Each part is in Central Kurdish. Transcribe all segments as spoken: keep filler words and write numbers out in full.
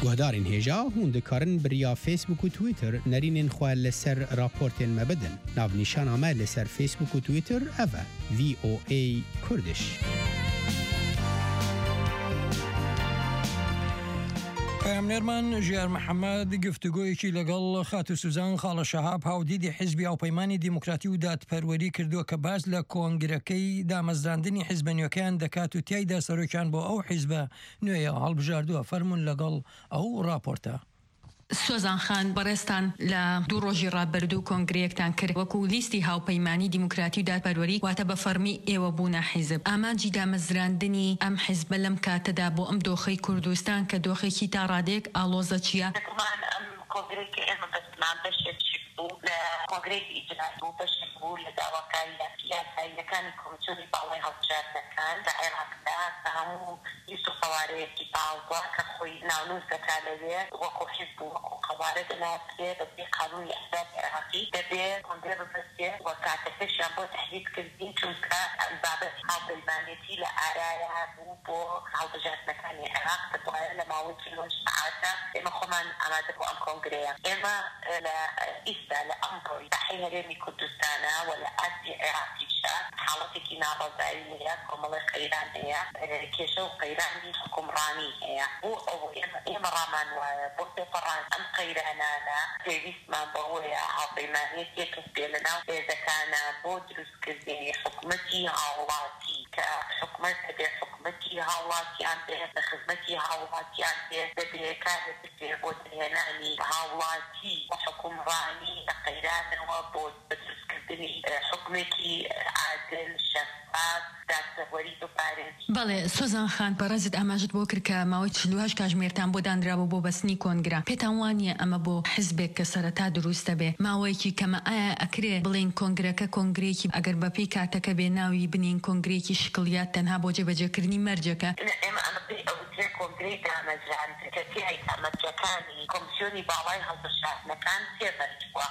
گهدارین هجا هون دکارن بریا فیسبوک و تویتر نرینین خواه لسر راپورتین مبدن. ناو نیشان آمه لسر فیسبوک و تویتر اوه وی او ای کردش. پامنرمان ژیار محەممەد گفتوگۆیەکی لەگەڵ خات و سوزان خاڵە شەهاب هاودیدی حیزبی هاوپەیمانی دیموکراتی و دادپەروەری کردووە کە باز لە کۆنگرەکەی دامەزراندنی حیزبە نوێەکەیان دەکات و تیایدا سەرۆکیان بۆ ئەو حیزبە نوێیە هەڵبژاردووە. فەرمون لەگەڵ ئەو راپۆرتە. سۆزان خان بەڕێستان لە دوو ڕۆژی ڕابردوو کۆنگرەیەکتان کرد وەکو لیستی هاوپەیمانی دیموکراتی و دادپەروەری واتە بە فەرمی ئێوە بوونە حیزب. ئامانجی دامەزراندنی ئەم حیزبە لەم کاتەدا بۆ ئەم دۆخەی کوردستان کە دۆخێکی تا ڕادێک ئاڵۆزە چییە؟ کۆنگرەیەکی ئێمە بەستمان بەشێک بوو لە کۆنگرەیەکی ئیجرایی بوو بەشێک بوو لە داواکاری یاساییەکانی کۆمیسیۆنی باڵای هەڵبژاردنەکان لە عێراقدا کە هەموو لیست و قەوارەیەکی باڵبووە کە خۆی ناونووس دەکات لەوێ وەکو حیزب و وەکو قەوارە دەناسرێت بەبێ قانونی ئەحزاب عێراقی دەبێت کۆنگرە ببەستێت وە کاتەکەشیان بۆ تەحریک کردین چونکە بابەت هاوپەیمانێتی لە ئارایە بوو بۆ هەڵبژاردنەکانی عێراق دەبوایە لە ماوەی چلۆن سەعاتە ئێمە خۆمان ئامادە بۆ ئەم کۆنگرەیە. ئێمە لە ئیستا لە ئەمڕۆی تاحی هەرێمی کوردستانە و لە ئاسی عێراقیشە حاڵەتێکی ناڕەزایی هەیە، کۆمەڵی قەیران هەیە، کێشە و قەیرانی حکومڕانی هەیە. بۆ ئەو ئێمە ڕامان وایە بۆ پێپەڕان ئەم قەیرانانە پێویستمان بەوەیە هاوپەیمانیەتێکت پێ لەناو هێزەکانە بۆ دروستکردنی حکومەتی هاوڵاتی کە حکومەت دەبێت حکومەتی هاوڵاتیان بێت لە خزمەتی هاوڵاتیان بێت دەبێت کارێک بێت بۆ دەهێنانی هاوڵاتی و حکومڕانی لە قەیرانەوە بۆ دروستکردنی حکومێکی عادل شەفاف دادپەروەری بپارێت. بەڵێ سۆزان خان بەڕێزت ئاماژت بۆ کرد کە ماوەی چلوهەشت کاتژمێرتان بۆ دانرابوو بۆ بەستنی کۆنگرە. پێتان وانییە ئەمە بۆ حیزبێک کە سەرەتا دروستە بێ ماوەیەکی کەمە ئایا ئەکرێ بڵێن کۆنگرەکە کۆنگرێکی ئەگەر بەپێی کاتەکە بێ ناوی بنین کۆنگرێکی شکڵیات تەنها بۆ جێبەجێکردنی مەرجەکە؟ ئێمە ئەمە پێی ئەوترێ کۆنگرەی دامەزراندن کە تیای ئامەرجەکانی کۆمیسیۆنی باڵای هەڵبژاردنەکان سێ مەرج بووە.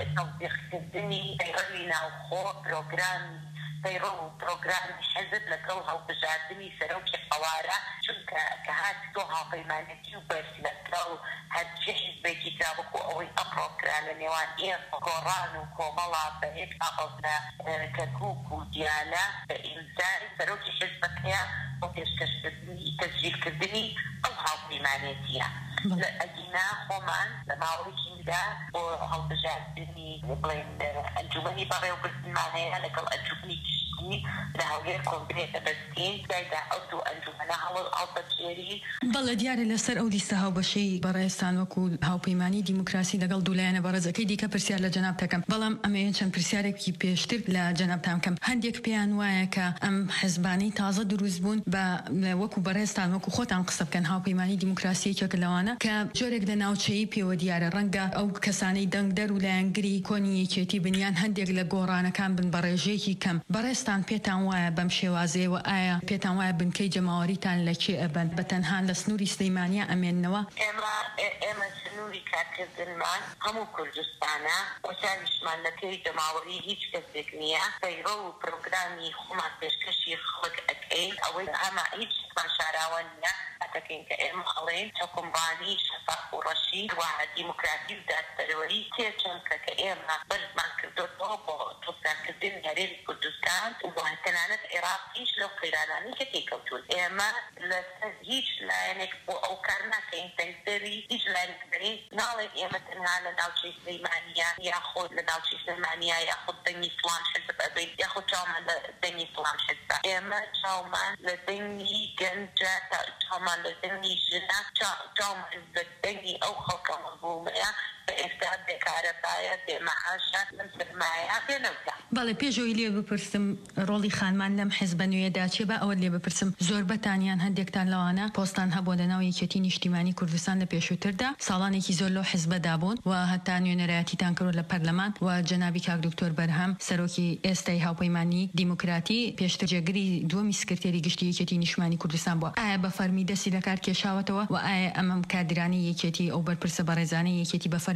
تەوزیعکردنی پەیڕەوی ناوخۆ پرۆگرامی پەیڕۆ و پرۆگرامی حیزب لەگەڵ هەڵبژاردننی سەرۆکی قەوارە چونکە کە هاتی تۆ هاوپەیمانێتی و بەرز لەگەڵ هەرچی حیزبێکی جاوەکو ئەوەی ئەپڕۆکرا لە نێوان ئێمە گۆڕان و کۆمەڵا بە یەک ئاقەزە کەرکووک و دیانە بە ئیمزای سەرۆکی حیزبەکەیە بۆ پێشکەشکردنی تەسجیلکردنی ئەو هاوپەیمانێتیە. لە ئەدینا خۆمان لە ماوەیەکیدا بۆ هەڵبژاردننی بڵێن ئەنجومەنی بەڕێوەبردنمان هەیە لەگەڵ ئەنجومەنی گشتی لە هەولێر کۆنگرێ دەبەستین تیایدا ئەو دوو ئەنجومەنە هەڵبەجێری. بەڵێ دیارە لەسەر ئەو لیستە هاوبەشەی بەڕێستان وەکو هاوپەیمانی دیموکراسی لەگەڵ دوولایەنە بەڕێزەکەی دیکە پرسیار لە جەناب دەکەم، بەڵام ئەمەیە چەند پرسیارێکی پێشتر لە جەنابتان کەم. هەندێک پێیان وایە کە ئەم حیزبانەی تازە دروست بوون بە وەکو بەڕێستان وەکو خۆتان قسە بکەن هاوپەیمانی دیموکراسیەکێک لەوانە کە جۆرێک لە ناوچەیی پێوە دیارە ڕەنگە ئەو کەسانەی دەنگدەر و لایەنگری کۆنی یەکێتی بنیان هەندێک لە گۆڕانەکان بن بە ڕێژەیەکی کەم. بەڕێستان پێتان وایە بەم شێوازەیەوە ئایا پێتان وایە بنکەی جەماوەریتان لەکێ ئەبەن بە تەنها لە سنووری سلەیمانیە ئەمێننەوە؟ ئێمە ئێمە سنووری کارکردنمان هەموو کوردستانە وەساویشمان لە پێی جەماوەری هیچ کەسێک نییە. پەیڕۆ و پرۆگرامی خۆمان پێشکەشی خەڵک ئەکەین ئەوەی ئەمە هیچ شتمان شاراوە نییە ئەتەکەین کە ئێمە ئەڵێن حکومڕانی شەفاف و ڕەشید و دیموکراسی و دادپەروەری تێچەمکە کە ئێمە بەرزمان کردوەوە بۆ تۆپدارکردنی هەرێمی کوردستان و تەنانەت عێراق هیچ لەو قەیرانانی کە تێکەوتون. ئێمە لەسەر هیچ لایەنێک بۆ ئەو کار ناکەین تەنگدەری هیچ لایەنێک بەرین ناڵێن ئێمە تەنها لە ناوچەی سلەیمانیە یاخۆ لە ناوچەی سلەیمانیە یاخۆ دەنگی فڵان حیزب ئەبین یاخۆ چاومان لە دەنگی فڵان حیزبە. ئێمە چاومان لە دەنگی گەنجە چاومان لە دەنگی ژنە چاومان لە دەنگی ئەو خەڵکە مەظلومەیە بە ئێستا بێکارەبایە بێمەعاشە لەم سەرمایە پێنەوتە. بەڵێ پێشەوەی لێ بپرسم ڕۆڵی خانمان لەم حیزبە نوێدا چێ بە ئەوە لێ بپرسم زۆربەتانیان هەندێکتان لەوانە پۆستان هەبوو لە ناو یەکێتی نیشتیمانی کوردستان لە پێشووتردا ساڵانێکی زۆر لەو حیزبەدا بوون و هەتا نوێنەرایەتیتان کردو لە پەرلەمان و جەنابی کاک دکتۆر بەرهەم سەرۆکی ئێستای هاوپەیمانی دیموکراتی پێشتر جێگری دووەمی سکرتێری گشتی یەکێتی نیشتیمانی کوردستان بووە. ئایا بە فەرمی دەستی لە کار کێشاوەتەوە و ئایا ئەمەم کادرانی یەکێتی ئەو بەرپرسە بەڕێزانەی یەکێتی بە فەرمی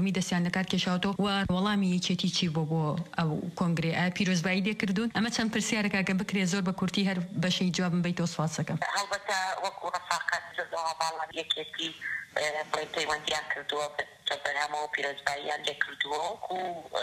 دووەمی دەستیان لە کار کێشاوەوە و وەڵامی یەکێتی چی بۆ بۆ ئەو کۆنگرێ ئایا پیرۆزبایی لێکردوون؟ ئەمە چەند پرسیارێکە کە بکرێ زۆر بە کورتی هەر بەشەی جوابم بیتەوە سواسەکەم. هەڵبەتە وەکو ڕەفاقەت زۆر باڵام یەکێتی بڵێ پەیوەندیان کردووە بەرهەمەوە پیرۆزباییان لێ کردووە وەکو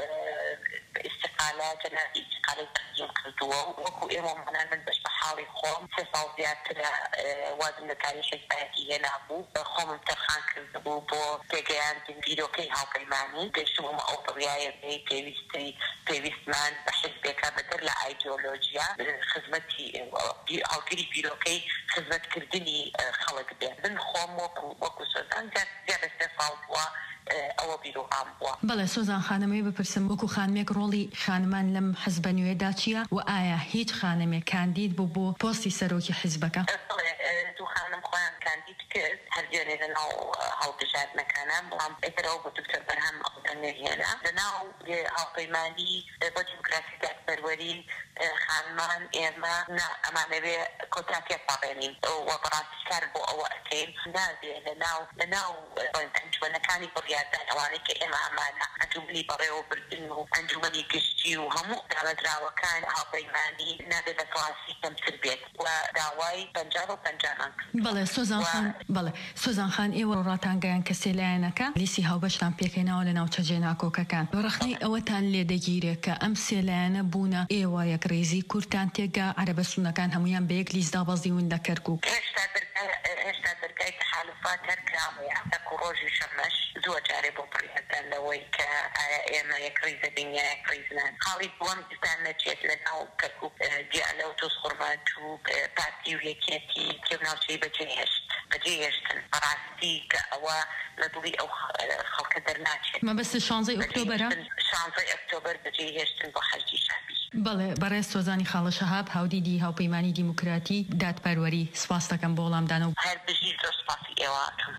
استقالە جەنابی استقالەی تەقدیم کردووە وەکو ئێمە مانان من بەش بە حاڵی خۆم سێ ساڵ زیاترە وازم لە کاری شەیتایەتی هێنابوو خۆمم تەرخان کردبوو بۆ تێگەیاندن بیرۆکەی هاوپەیمانی گەیشتم ئەو دڵیایە بێ پێویستی پێویستمان بە حزبێکە بەدەر لە ئایدیۆلۆژیا خزمەتی هاوگیری بیرۆکەی خزمەتکردنی خەڵک بێن من خۆم وەکو وەکو سۆزان زیاد لە سێ ساڵ بووە ئەوە بیرۆهام بووە. بەڵێ سۆزان خانمەی بپرسم وەکو خانمێک ڕۆڵی خانمان لەم حزبە نوێدا چییە و ئایا هیچ خانمێک کاندید بوو بۆ پۆستی سەرۆکی حزبەکە؟ دوو خانم خۆیان کاندید کرد هەردوێنێ لەناو هەڵبژاردنەکانان بەڵام ئێترەوە بۆ دکتۆر بەرهەم ئەڵتەنێهێنا لەناو هاوپەیمانی بۆ دیموکراسی دادپەروەری خانمان ئێمە ئەمانەوێ کۆنتراکتێک پاڕێنین وە بەڕاستیکار بۆ ئەوە ئەکەین نابێ لەناو لەناو ئەنجومەنەکانی بڕیاردان ئەوانەی کە ئێمە ئەمانە ئەنجومنی بەڕێوەبردن و ئەنجومەنی گشتی و هەموو دامەدراوەکان هاوپەیمانی نابێت بە کڵاسی کەمتر بێت و داوای پەنجاب و پەنجابان کرد. بەڵێ سۆزان خان بەڵێ سۆزان خان ئێوە ڕاتانگەیان کە سێلایەنەکە لیستی هاوبەشتان پێکەیناوە لە ناوچە جێناکۆکەکان ڕەخنەی ئەوەتان لێدەگیرێت کە ئەم سێلایەنە بوونە ئێوە یەک ڕێزی کورتان تێگا عەرەبە سونەکان هەمویان بە یەک لیست دابەزیون لە کەرکووک. هێشتا دەرگای تەحالوفات هەر کراوەیە ئەکو ڕۆژی شەمەش زۆر جارێ بۆ بڕیاردان لەوەی کە ئایا ئێمە یەک ڕێزە دنیا یەک ڕێزنان خاڵی بووەم دیستان نەچێت لە ناو کەرکووک دیالە و تۆز قوربات و پارتی و یەکێتی کێوناوچەی بەجێهێشت بەجێهێشتن بەڕاستی کە ئەوە لە دڵی ئەو خەڵکە دەرناچێت. مەبەستە شانزەی ئۆکتۆبەرە شانزەی ئۆکتۆبەر بەجێهێشتن بۆ حەجی شابی. بەڵێ بەڕێز سۆزانی خاڵە شەهاب هاودیدی هاوپەیمانی دیموکراتی دادپەروەری سپاس دەکەم بۆ وەڵامدانە و هەر بژی زۆر سپاسی ئێوەکەم.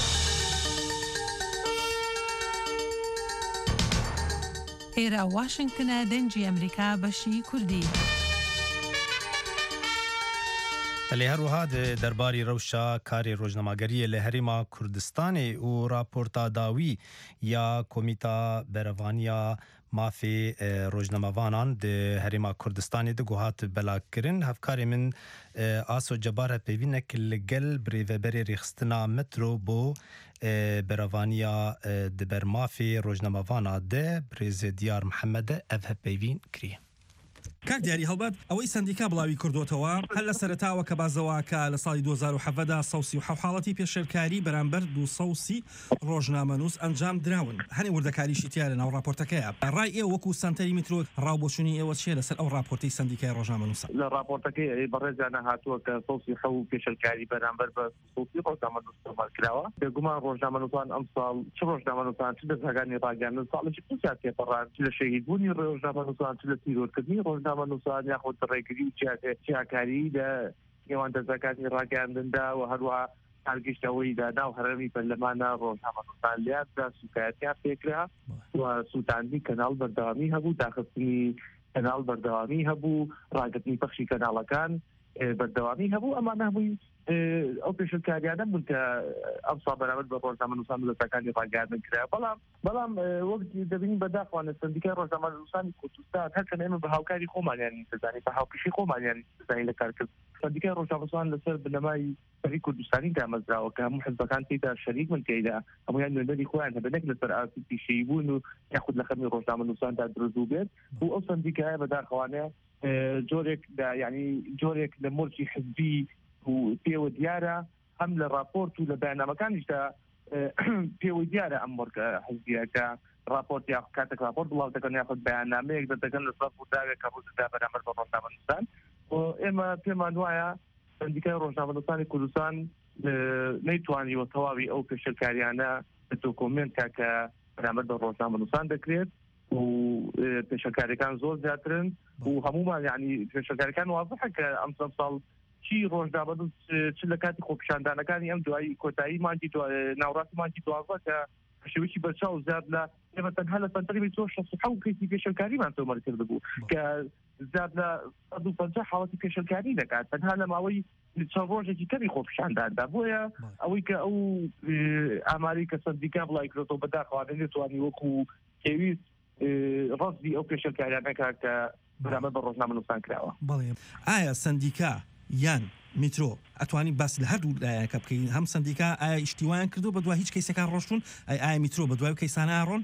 ئێرە واشنگتنە دەنجی ئەمریکا بەشی کوردی. لە هەروەها دەرباری ڕەوشە کاری ڕۆژنەماگەریە لە هەرێما کوردستانی و راپۆرتا داوی یا کۆمیتا بەرەڤانیا مافی ڕۆژنەمەوانان هەرێما کوردستانی دەگوهات بەلاکردن هەفکاری من ئاسۆ جەبارە پێوینێک لەگەل برێڤەبەری ڕێخستنا مترۆ بۆ بەرەڤانیا دبەر مافی ڕۆژنەمەوانە دە برێزە دیار محەممەدە ئەڤ هەپەیوین کریە. کاک دیاری هەڵبەت ئەوەی سندیکا بڵاوی کردوتەوە هەر لە سەرتاوە کە بازەوەکە لە ساڵی دوو هەزار و سەڤەدا سەوسی و حاڵەتی پێشێرکاری بەرامبەر دوو سەوسی ڕۆژنامەنووس ئەنجام دراون هەنێ وردەکاریشی تیا لە ناو راپۆرتەکەیە ڕای ئێوە وەکو سنتەری میترۆ ڕاوبۆچوونی ئێوە چیە لەسەر ئەو راپۆرتەی سندیکای ڕۆژنامەنووسە؟ لە راپۆرتەکەی بەڕێزانە هاتووە کە سەوسی حەو و پێشێرکاری بەرامبەر بە سەوسی ڕۆژنامەنووس تۆمارکراوە بێگومان ڕۆژنامەنووسان ئەم ساڵ چ ڕۆژنامەنووسان چ دەستگاکانی ڕاگەاندن ساڵێکی پرسیار تێپەڕان چ لە شەهیدبوونی ڕۆژنامەنووسان چ لە تیرۆرکردنی ڕۆژنامەنووسان یاخۆ ڕێگری و چیاکاری لە نێوان دەستگاکانی ڕاگەاندندا و هەروە هەرگشتەوەی دا ناو هەرێمی پەرلەمانە ڕۆژنامەنووسان لیاندا سوکایەتیان پێکرا و سووتاندنی کەناڵ بەردەوامی هەبوو داخستنی کەناڵ بەردەوامی هەبوو ڕاگرتنی پەخشی کەناڵەکان بەردەوامی هەبوو ئەمانە هەبووی ئەو پێشکاریانە بوون کە ئەمسا بەرامبەر بە ڕۆژنامەنووسان دەستگاکانی ڕاگەاندن کرا بەڵام بەڵام وەک دەبینین بەداخوانە سندیکای ڕۆژنامەنووسانی کوردستان هەرکەن ئێمە بە هاوکاری خۆمانیان نیسەزانی بە هاوکشی خۆمانیان نیسەزانی لە کارکرد سندیکای ڕۆژنامەنووسان لەسەر بنەمای سەری کوردستانی دامەزراوە کە هەموو حزبەکان تێدا شەریک من تێدا هەمویان نوێنەری خۆیان هەبنێک لەسەر ئاسی پیشەیی بوون و یاخود لە خەمی ڕۆژنامەنووساندا دروست بێت و ئەو سندیکایە بەداخەوانە جۆرێک ینی جۆرێک لە مۆرجی حزبی و پێوە دیارە هەم لە راپۆرت و لە بەیاننامەکانیشدا پێوە دیارە ئەم مۆرگە حزبیەکە راپۆرت یا کاتێک راپۆرت بڵاو دەکەن یاخود بەیاننامەیەک دەدەگەن لەسەر ڕووداوێک کە ڕوودا بەرامبەر بە ڕۆژنامەنووسان ئێمە پێمان وایە سندیکای ڕۆژنامەنووسانی کوردستان نەیتوانیوە تەواوی ئەو پێشەرکاریانە دۆکۆمنتێکە کە بەرامبەر بە ڕۆژنامەنووسان دەکرێت و پێشەرکاریەکان زۆر زیاترن و هەمومان یعنی پێشەرکاریەکان واضحە کە ئەم چەند ساڵ چی ڕۆژنامەنووس چ لە کاتی خۆپیشاندانەکانی ئەم دوایی کۆتایی مانگی ناوڕاستی مانگی دوازدە کە شێوەیەکی بەرچاو زیاد لە ئێمە تەنها لە سەنتەری زۆر شەست و حەوت کەیسی پێشەرکاریمان تۆمەر کرده بوو کە زیاد لە سەد و پەنجا حاڵەتی پێشەرکاری دەکات تەنها لە ماوەی چەند ڕۆژێکی تەری خۆپیشانداندا بۆیە ئەوەی کە ئەو ئاماری کە سندیکا بڵای کرێتەوە بەداخوادن دێتوانی وەکو پێویست ڕەزی ئەو پێشەرکاریانەکە کە بەرامبەر بە ڕۆژنامە نووسان کراوە. بەڵێ ئایا سندیکا یان میترۆ ئەتوانی باس لە هەردوو لایەکە بکەین هەم سندیکا ئایا ئیشتیوان کردو بە دوای هیچ کەیسەکان ڕۆشتون ئایا میترۆ بە دوای کەیسانە ڕۆن؟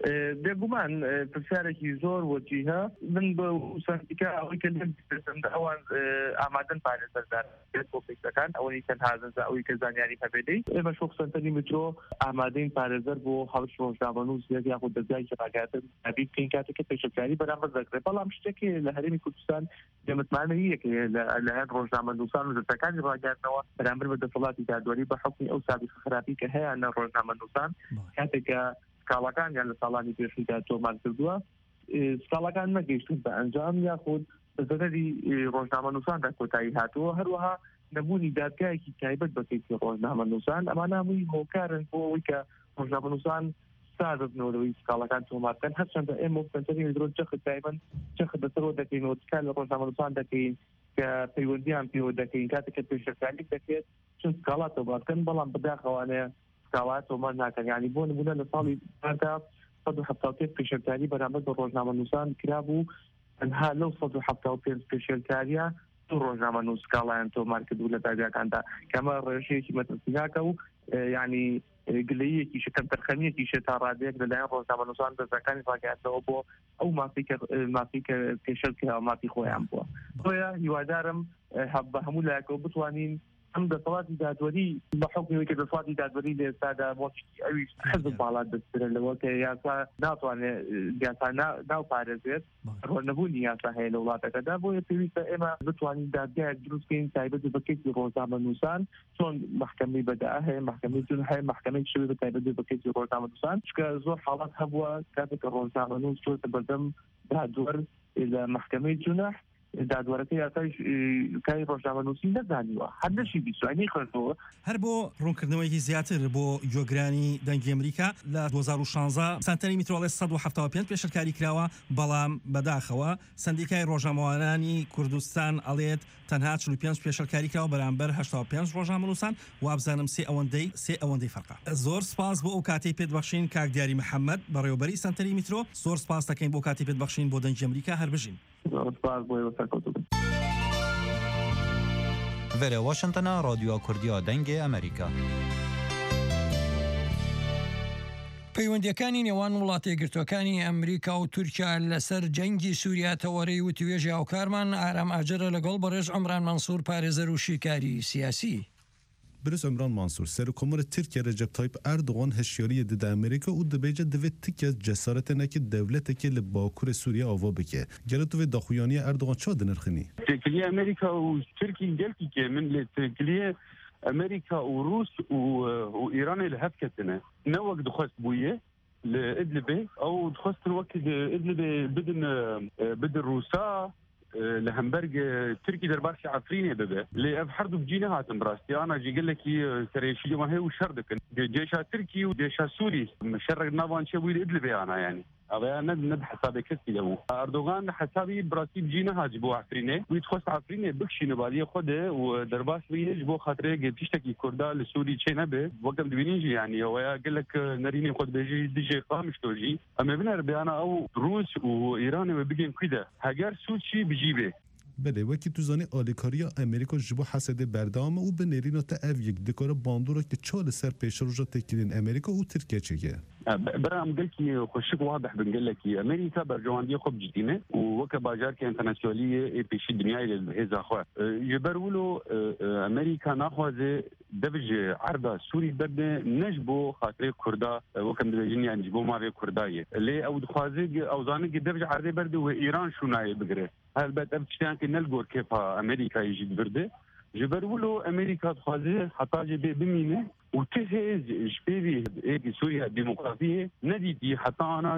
بێگومان پرسیارێکی زۆر وەجیهە من بە سندیکا ئەوەی کە ئەوان ئامادەن پارێزەردان بۆ فکرەکان ئەوەی تەنها ئەوەی کە زانیاری هەبێدەی ئێمە شۆک سەنتەری میترۆ ئامادەین پارێزەر بۆ هەڵش ڕۆژنامەنووس یاخود دەرگای ڕاگاتن ئەبی بکەین کاتێککە پێشەکاری بەرامبەر دەکرێت بەڵام شتێکی لە هەرێمی کوردستان دەمەتمانە یەکێ لە هەر ڕۆژنامەنووسان و دەستەکانی ڕاگاتنەوە بەرامبەر بە دەسەڵاتی دادوەری بە حکمی ئەو سابقە خراپی کە هەیە لە ڕۆژنامەنووسان کاتێکە سکاڵەکان یان لە ساڵانی پێشودا تۆمار کردووە سکاڵەکان نەگەیشتون بە ئەنجام یاخود بەزەرەری ڕۆژنامەنووساندا کۆتایی هاتووە هەروەها نەبوونی دادگایەکی تایبەت بەکەیتی ڕۆژنامەنووسان ئەمانە هەمووی هۆکارن بۆ ئەوەی کە ڕۆژنامەنووسان سازبنەوەی سکاڵەکان تۆمارکەن هەرچەندە ئێمە سەنتەری درۆ جەخت تایبەت جەخت بەسەرەوە دەکەینەوە تکان لە ڕۆژنامەنووسان دەکەین کە پەیوەندیان پێوە دەکەین کاتێککە پێشەکاری دەکرێت چون سکاڵات تۆمارکەن بەڵام بەداخەوانەیە سکاڵات تۆمار ناکەن یعنی بۆ نمونە لە ساڵی سەد و هەفتاد و پێنج پێشەرکاری بەرامبەر بە ڕۆژنامەنووسان کرابوو تەنها لەو سەد و هەفتاد و پێنج پێشەرکاریە دوو ڕۆژنامەنووس سکاڵیان تۆمار کردوو لە دادگاکاندا کەمە ڕێژەیەکی مەترسیناکە و یعنی گلەیەکی شەکەم تەرخەمیەکی شێ تا ڕادەیەک لەلایەن ڕۆژنامەنووسان دەستەکانی ڕاگەیاندەوە بۆ ئەو مافی کە پێشەر کرا مافی خۆیان بووە بۆیە هیوادارم بە هەموو لایەکەوە بتوانین ئەم دەسەڵاتی دادوەری بە حکمەوەی کە دەسەڵاتی دادوەری لە ئێستادا وەشتی ئەوی حەزم باڵات دەسترە لەوە کە یاسا ناتوانێت یاسا ناو پارێزێت ڕۆنەبوونی یاسا هەیە لە وڵاتەکەدا بۆیە پێویستە ئێمە بتوانین دادگایەک دروستکەین تایبەت بەکەیتی ڕۆژنامەنووسان چۆن محکەمەی بەداء هەیە محکەمەی جون هەیە محکەمەی شەوی بە تایبەت بەکەیتی ڕۆژنامەنووسان چکە زۆر حاڵات هەبووە کاتێک کە ڕۆژنامەنووس چۆتە بەردەم دادوەر لە محکەمەی جونەح دادوەرەکە یاسای کاری ڕۆژنامەنووسی نەزانیوە هەر نەشی بیستوانی خوێندەوە هەر بۆ ڕوونکردنەوەیکی زیاتر بۆ گوێگرانی دەنگی ئەمریکا لە دوو هەزار و شانزە سانتەری میترۆڵێ سەد و هەفتاد و پێنج پێشەرکاری کراوە بەڵام بەداخەوە سندیکای ڕۆژنامەوانانی کوردستان ئەڵێت تەنها چل و پێنج پێشەرکاری کراوە بەرامبەر هەشتا و پێنج ڕۆژنامەنووسان وابزانم سێ ئەوەندەی سێ ئەوەندەی فەرقە زۆر سپاس بۆ ئەو کاتەی پێدبەخشین کاک دیاری محەممەد بەڕێوەبەری سانتەری میترۆ زۆر سپاس دەکەین بۆ کاتی پێدبەخشین بۆ دەنگی ئەمریکا هەر بژین Vere Washingtona رادیۆ کوردیا دەنگی ئەمریکا. پەیوەندیەکانی نێوان وڵاتە یەکگرتووەکانی ئەمریکا و تورکیا لەسەر جەنگی سووریا تەوەرەی و توێژی هاوکارمان ئارام ئاجرە لەگەڵ بەڕێز عمران مەنسوور پارێزەر و شیکاری سیاسی. Birîz Emran Mansur Serokkomara Tirkiye Recep Tayyip Erdoğan hişyariyê dide Amerîka û dibêje divê tikez cesaretenekî devletekê li Bakurê Sûriye ava bike. Gelo tu vê daxuyaniya Erdoğan çawa dinirxînî? Tirkiye Amerîka û Tirkiye gelkî min lê Tirkiye Amerîka û Rûs û û Îranê li hev ketine. Ne wek dixwest bûye li Idlibê ew dixwestin wek Idlibê bidin bidin Rûsa li hemberg Tirkî derbasî Efrînê bibe. Lê ev her du bicî nehatin birastî ana jî gelekî serêşî wan heye û şer dikin. Cêşa Tirkî û cêşa Sûrî şerrek navan çebûyî li Idlibê ana yani. Avaya ne ne hesabê kesî de bû. Erdogan hesabî birastî bicî neha ji bo Efrînê. Wî dixwest Efrînê bikişîne baliyê xwe de û derbas bîye ji bo xatirê tiştekî Kurda li Sûrî çê nebe. Wekem dibînîn jî yani awaya gelek nerînê xwe dibêjî dijê xamişto jî. Em ê biner beyana ew Rûs û Îranê ve bigên kwî de. Heger Sûçî bijî bê. Belê wekî tu zanî alîkariya Amerîka ji bo hesedê berdam û bi nêrîna te ev yek dikare bandorek ki çal li ser pêşroja tekilên Amerîka û Tirkiye çêke. برام قلكي خشك واضح بنقلكي امريكا برجوانديه خب جدينه ووك باجارك انترناسيوناليه اي بي شي دنيا هذا اخوات يبرولو امريكا ناخذ دبج عرضه سوري بد نجبو خاطر كردا وكم دجني يعني جبو ما في كردايه اللي او دخازي او زانق دبج عرضه برد وايران شو ناي بقره هل بد ابتشتان نلقور كيف امريكا يجي برده جبرولو امريكا دخازي حتى جبي بمينه وتهز شبيبي هيك سوريا الديمقراطيه نديتي حتى انا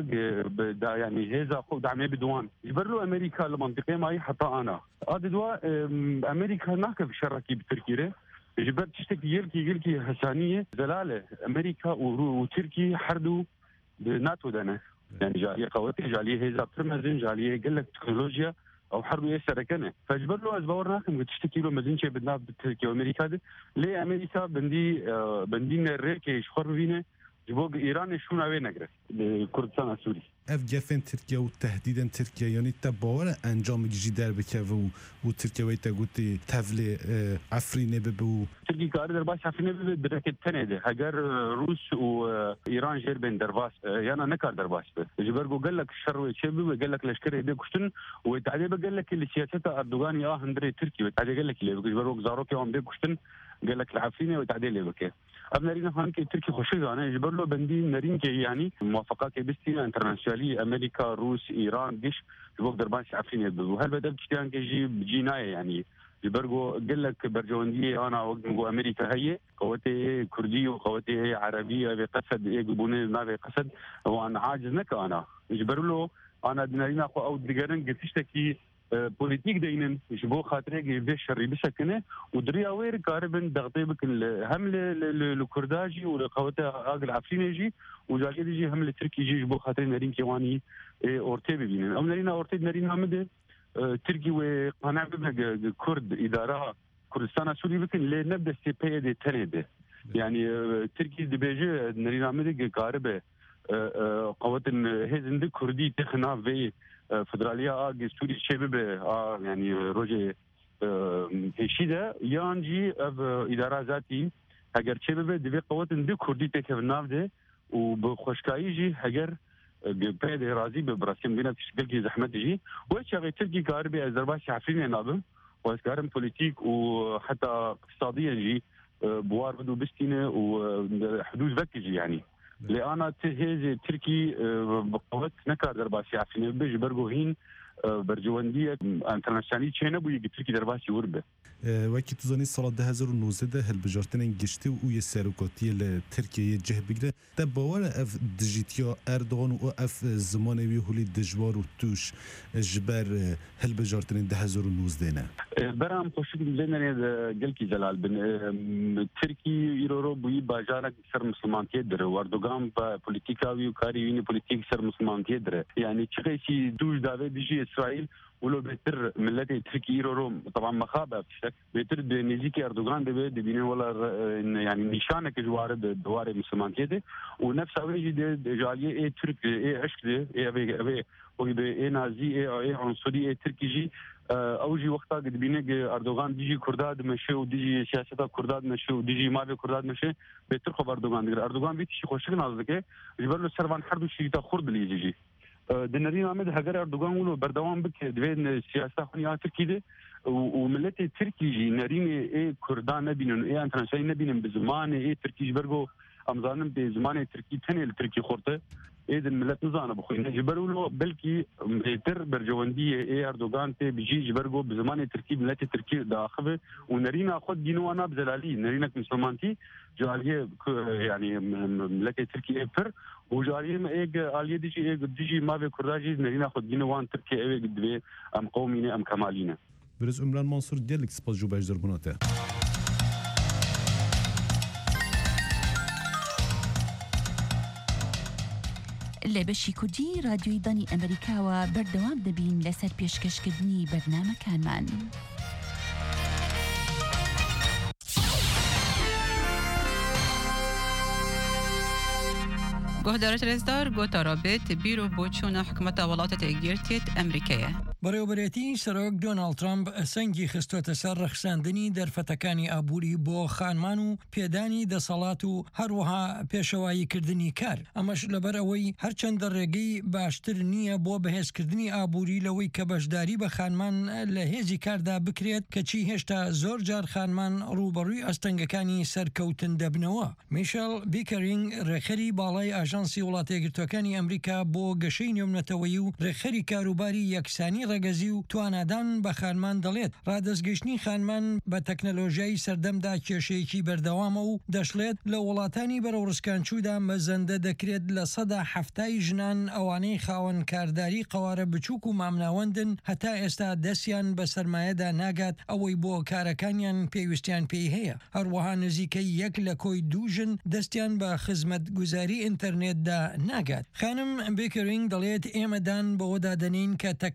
يعني هذا خو دعمي بدوان جبرلو امريكا المنطقه ماي حتى انا هذا دوا امريكا ناكف شركي بتركيا جبر تشتكي يلكي يلكي حسانيه زلاله امريكا وتركي حردوا بناتو دنا يعني جاليه قوتي جاليه هذا برمزن جاليه قال لك تكنولوجيا او حرب يسركنه فجبر له ازبور ناكم تشتكي له مزين شيء بدنا بتركيا وامريكا دي ليه امريكا بندي بندين الريكي شخر فينا جبوق ايران شو ناوي نقرا كردستان السوري اف گفن ترکیه و تهدیدن ترکیه یعنی تا باور انجام گیجی در بکه و و ترکیه وی تا گوتی تفل عفرینه ببو ترکیه کاری در باش عفرینه ببو برکت تنیده اگر روس و ایران جر بین در باش یعنی نکار در باش به جبرگو قال لك الشر وشي ببو قال لك لشكر يدي كشتن وتعدي قال لك اللي سياسته اردوغان يا هندري تركي وتعدي قال لك اللي جبرگو زاروك يوم دي كشتن قال لك العفرينه وتعدي اللي بكي ابنرينا هانك تركي خوشي انا جبر له بندي نرين كي يعني موافقات بستي انترناسيونالي امريكا روس ايران ديش بقدر باش عارفين يدبوا هل بدل كشتيان كيجي بجينايه يعني جبرجو قال لك برجوندي انا وقت نقول امريكا هي قوتي كرديه وقوتي عربيه بقصد يجيبوني ما بقصد وانا عاجز نك انا جبر له انا دنارينا او دقرن قلت تشتكي بوليتيك دينن يشبو خاطري يبدا الشر بسكنه ودريا وير قاربن دغطي بك هم الكرداجي والقوات اقل عفرين يجي وجاي يجي هم التركي يجي يشبو خاطري نارين كيواني اورتي بينن او نارينا اورتي نارينا مد تركي وقناع بها كرد اداره كردستان سوري بكن لنبدا سي بي دي تنيده يعني تركي دي بيجي نارينا مد قاربه قوات هزند كردي تخنا في فدرالية آج سوري شباب يعني روجي هشيدة يانجي أب إدارة ذاتي هجر شباب دبي قوات ندي كردي تكف نافده وبخشكاي جي هجر بيد رازي ببراسيم بينا تشكل كي زحمة جي وش هغي تركي قاربي أزربايجان عارفين نابم وأسكارم بوليتيك وحتى اقتصاديا جي بوار بدو بستينة وحدود ذكي يعني لأنا تهيز تركي بقوات نكار درباسي عفيني بيج برغو هين برجواندية انترناشنالي چينه بو يجي تركي درباسي وربه وکی تو زنی سال ده هزار و نوزده هل بجارتن گشته و یه سروکاتی لترکیه جه بگیره تا باور اف دیجیتیا اردوغان و اف زمانه وی هولی دجوار و توش جبر هل بجارتن ده هزار و نوزده نه برام خوشک لنه گلکی جلال بن ترکی ایرورو بوی باجارک سر مسلمانتی دره و اردوغان با پولیتیکاوی و کاری وینی پولیتیک سر مسلمانتی دره يعني تشخيشي دوش دافي بيجي اسرائيل ولو بيتر ملتي تركي ايرو طبعا مخابه بشكل بيتر نيجيكي اردوغان دي بيني ولا يعني نشانك جوار دوار مسلمان كده ونفس اويجي دي جاليه اي ترك اي عشق دي اي ابي اي نازي اي عنصري اي تركي جي اوجي وقتها قد بينك اردوغان ديجي كرداد مشي وديجي سياسه كرداد مشي وديجي ما بي كرداد مشي بيتر خبر اردوغان اردوغان بيتي خوشك نازك جبر له سربان حرب شي تاخر بلي يجي دنرين عمد هجر اردوغان ولو بردوام بك دوين سياسه خنيا تركي دي وملتي تركي جي نارين اي كردان نبينن اي انترناشونال نبينن بزمان اي تركي برغو امزانم بزمان تركي تني التركي خورته اي الملت نزانه بخوي جبروا له بلكي بيتر برجوانديه اي اردوغان تي بيجي جبرغو بزمان تركي ملتي تركي داخبه ونارين اخذ دينو انا بزلالي نارينك مسلمانتي جاليه يعني ملتي تركي افر وجاريم ايج عليه ديجي ايج ديجي ما في كرداجي نرينا خد جنوان تركيا ايج دبي ام قومينا ام كمالينا برز عمران منصور ديالك سباس جو باش دربوناته لبشی کردی رادیوی دانی امریکا و بردوام دبین لسر پیشکشکردنی برنامه کانمان. گهدارت رزدار گوتا رابط بیرو بوچون حکومت ولاتت اگیرتیت امریکیه. بەڕێوەبەرێتی سەرۆک دۆناڵد ترامپ سەنگی خستۆتە سەر ڕەخساندنی دەرفەتەکانی ئابووری بۆ خانمان و پێدانی دەسەڵات و هەروەها پێشەواییکردنی کار ئەمەش لەبەرەوەی هەرچەندە ڕێگەی باشتر نییە بۆ بەهێزکردنی ئابووری لەوەی کە بەشداری بە خانمان لە هێزی کاردا بکرێت کەچی هێشتا زۆر جار خانمان ڕوبەڕووی ئەستەنگەکانی سەرکەوتن دەبنەوە. میشل بیکەرینگ ڕێکخەری باڵای ئاژانسی وڵاتە یەکگرتووەکانی ئەمریکا بۆ گەشەی نێونەتەوەیی و ڕێکخەری کاروباری یەکسانی ڕێگەزی و توانادان بە خانمان دەڵێت ڕادەستگەشتنی خانمان بە تەکنەلۆژیای سەردەمدا کێشەیەکی بەردەوامە و دەشڵێت لە وڵاتانی بەرەو ڕسکانچوودا مەزەندە دەکرێت لە سەدا هەفتای ژنان ئەوانەی خاوەن کارداری قەوارە بچووک و مامناوەندن هەتا ئێستا دەستیان بە سەرمایەدا ناگات ئەوەی بۆ کارەکانیان پێویستیان پێی هەیە. هەروەها نزیکەی یەک لە کۆی دووژن دەستیان بە خزمەتگوزاری ئینتەرنێتدا ناگات. خانم بیکرینگ دەڵێت ئێمەدان بەوەدا دەنین کە تەکنەلۆژیا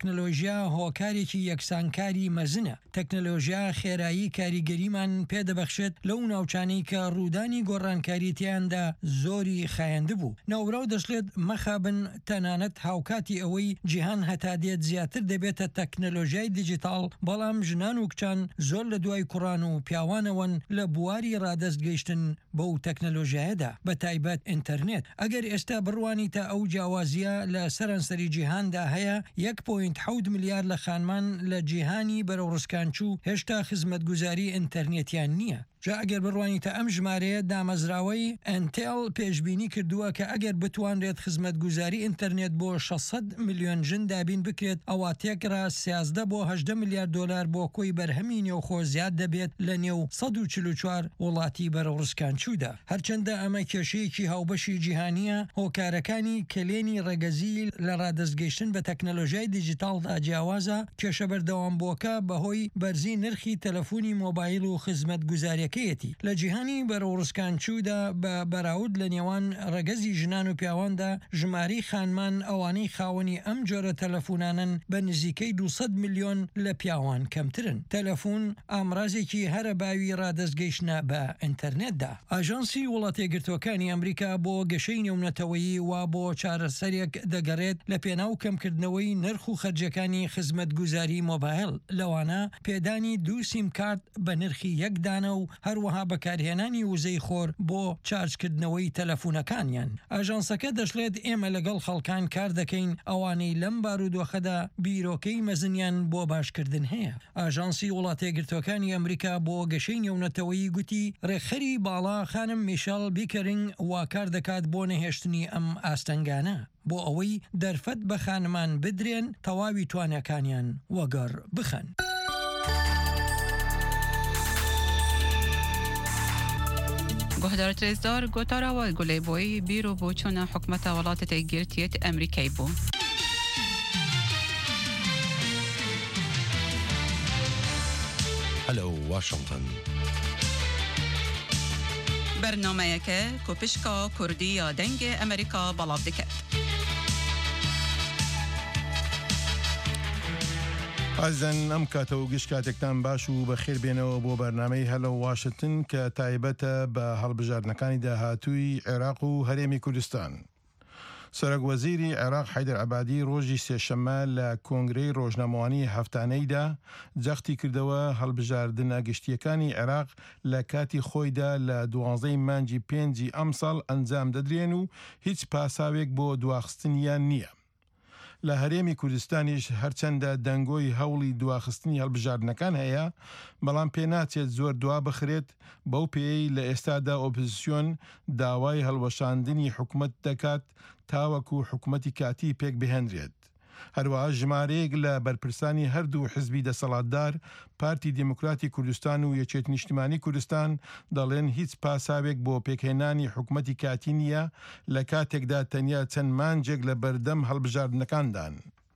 تەکنەلۆژیا هۆکارێکی یەکسانکاری مەزنە. تەکنەلۆژیا خێرایی کاریگەریمان پێدەبەخشێت لەو ناوچانەی کە ڕوودانی گۆڕانکاریتیاندا زۆری خایەندە بوو. ناوراو دەشڵێت مەخابن تەنانەت هاوکاتی ئەوەی جیهان هەتادێت زیاتر دەبێتە تەکنەلۆژیای دیجیتال، بەڵام ژنان و کچان زۆر لە دوای کوڕان و پیاوانەوەن لە بواری ڕادەست گەیشتن بەو تەکنەلۆژیایەدا، بە تایبەت ئینتەرنێت. ئەگەر ئێستا بڕوانی تا ئەو جیاوازیە لە سەرانسەری جیهاندا هەیە، یەک پۆینت حەوت ملیار لە خانمان لە جیهانی بەرەو ڕسکانچوو هێشتا خزمەتگوزاری ئینتەرنێتیان نییە. جا ئەگەر بڕوانی تا ئەم ژمارەیە دامەزراوەی ئەنتێڵ پێشبینی کردووە کە ئەگەر بتوانرێت خزمەتگوزاری ئینتەرنێت بۆ شەشسەد ملیۆن ژن دابین بکرێت، ئەوە تێکرا سیازدە بۆ هەژدە ملیار دۆلار بۆ کۆی بەرهەمی نێوخۆ زیاد دەبێت لە نێو سەد و چل و چوار وڵاتی بەرەو ڕسکانچوودا. هەرچەندە ئەمە کێشەیەکی هاوبەشی جیهانیە، هۆکارەکانی کلێنی ڕێگەزی لە ڕادەستگەیشتن بە تەکنەلۆژیای دیجیتالدا جیاوازە، کێشە بەردەوامبووەکە بەهۆی بەرزی نرخی تەلەفۆنی مۆبایل و خزمەتگوزاریەکەیەتی. لە جیهانی بەرەو ڕسکانچوودا بە بەراورد لە نێوان ڕێگەزی ژنان و پیاواندا ژماری خانمان ئەوانەی خاوەنی ئەم جۆرە تەلەفۆنانن بە نزیکەی دووسەد ملیۆن لە پیاوان کەمترن. تەلەفۆن ئامرازێکی هەرە باوی ڕادەستگەیشتنە بە ئینتەرنێتدا. ئاژانسی وڵاتە یەکگرتووەکانی ئەمریکا بۆ گەشەی نێونەتەوەیی وا بۆ چارەسەرێک دەگەڕێت لە پێناو کەمکردنەوەی نرخ و خەرجەکانی خزمەتگوزاری مۆبایل، لەوانە پێدانی دوو سیم کارت بە نرخی یەکدانە و هەروەها بەکارهێنانی وزەی خۆر بۆ چارجکردنەوەی تەلەفۆنەکانیان. ئاژانسەکە دەشڵێت ئێمە لەگەڵ خەڵکان کار دەکەین ئەوانەی لەم بارودۆخەدا بیرۆکەی مەزنیان بۆ باشکردن هەیە. ئاژانسی وڵاتە یەکگرتووەکانی ئەمریکا بۆ گەشەی نێونەتەوەیی گوتی ڕێکخەری باڵا خانم میشەڵ بیکەرنگ وا کار دەکات بۆ نەهێشتنی ئەم ئاستەنگانە، بۆ ئەوەی دەرفەت بە خانمان بدرێن تەواوی توانەکانیان وەگەڕ بخەن. گۆهدار ترێزدار گۆتاراوە گولەیبۆی بیرۆ بۆ چۆنە حکومەتە وڵاتە یەکگرتوویەت ئەمریکای بوو. هەلو واشنگتن. بەرنامەیەکە کۆپشکا کوردی یا دەنگی ئەمریکا بەڵاو دەکات. ئازن ئەم کاتەوە گشت کاتێکتان باش و بەخێر بێنەوە بۆ بەرنامەی هەلە واشنگتن کە تایبەتە بە هەڵبژاردنەکانی داهاتووی عێراق و هەرێمی کوردستان. سەرۆکوەزیری عێراق حەیدەر عەبادی ڕۆژی سێشەممە لە کۆنگرەی ڕۆژنامەوانی هەفتانەیدا جەختی کردەوە هەڵبژاردنە گشتیەکانی عێراق لە کاتی خۆیدا لە دوانزەی مانگی پێنجی ئەم ساڵ ئەنجام دەدرێن و هیچ پاساوێک بۆ دواخستنیان نییە. لە هەرێمی کوردستانیش هەرچەندە دەنگۆی هەوڵی دواخستنی هەڵبژاردنەکان هەیە، بەڵام پێناچێت زۆر دوا بخرێت بەو پێی لە ئێستادا ئۆپۆزیسیۆن داوای هەڵوەشاندنی حکومەت دەکات تاوەکو حکومەتی کاتی پێک بهێنرێت. هەروەها ژمارەیەک لە بەرپرسانی هەردوو حزبی دەسەڵاتدار، پارتی دیموکراتی کوردستان و یەکێتی نیشتیمانی کوردستان دەڵێن هیچ پاساوێک بۆ پێکهێنانی حکومەتی کاتی نییە لە کاتێکدا تەنیا چەند مانجێک لە بەردەم هەڵبژاردنەکاندان.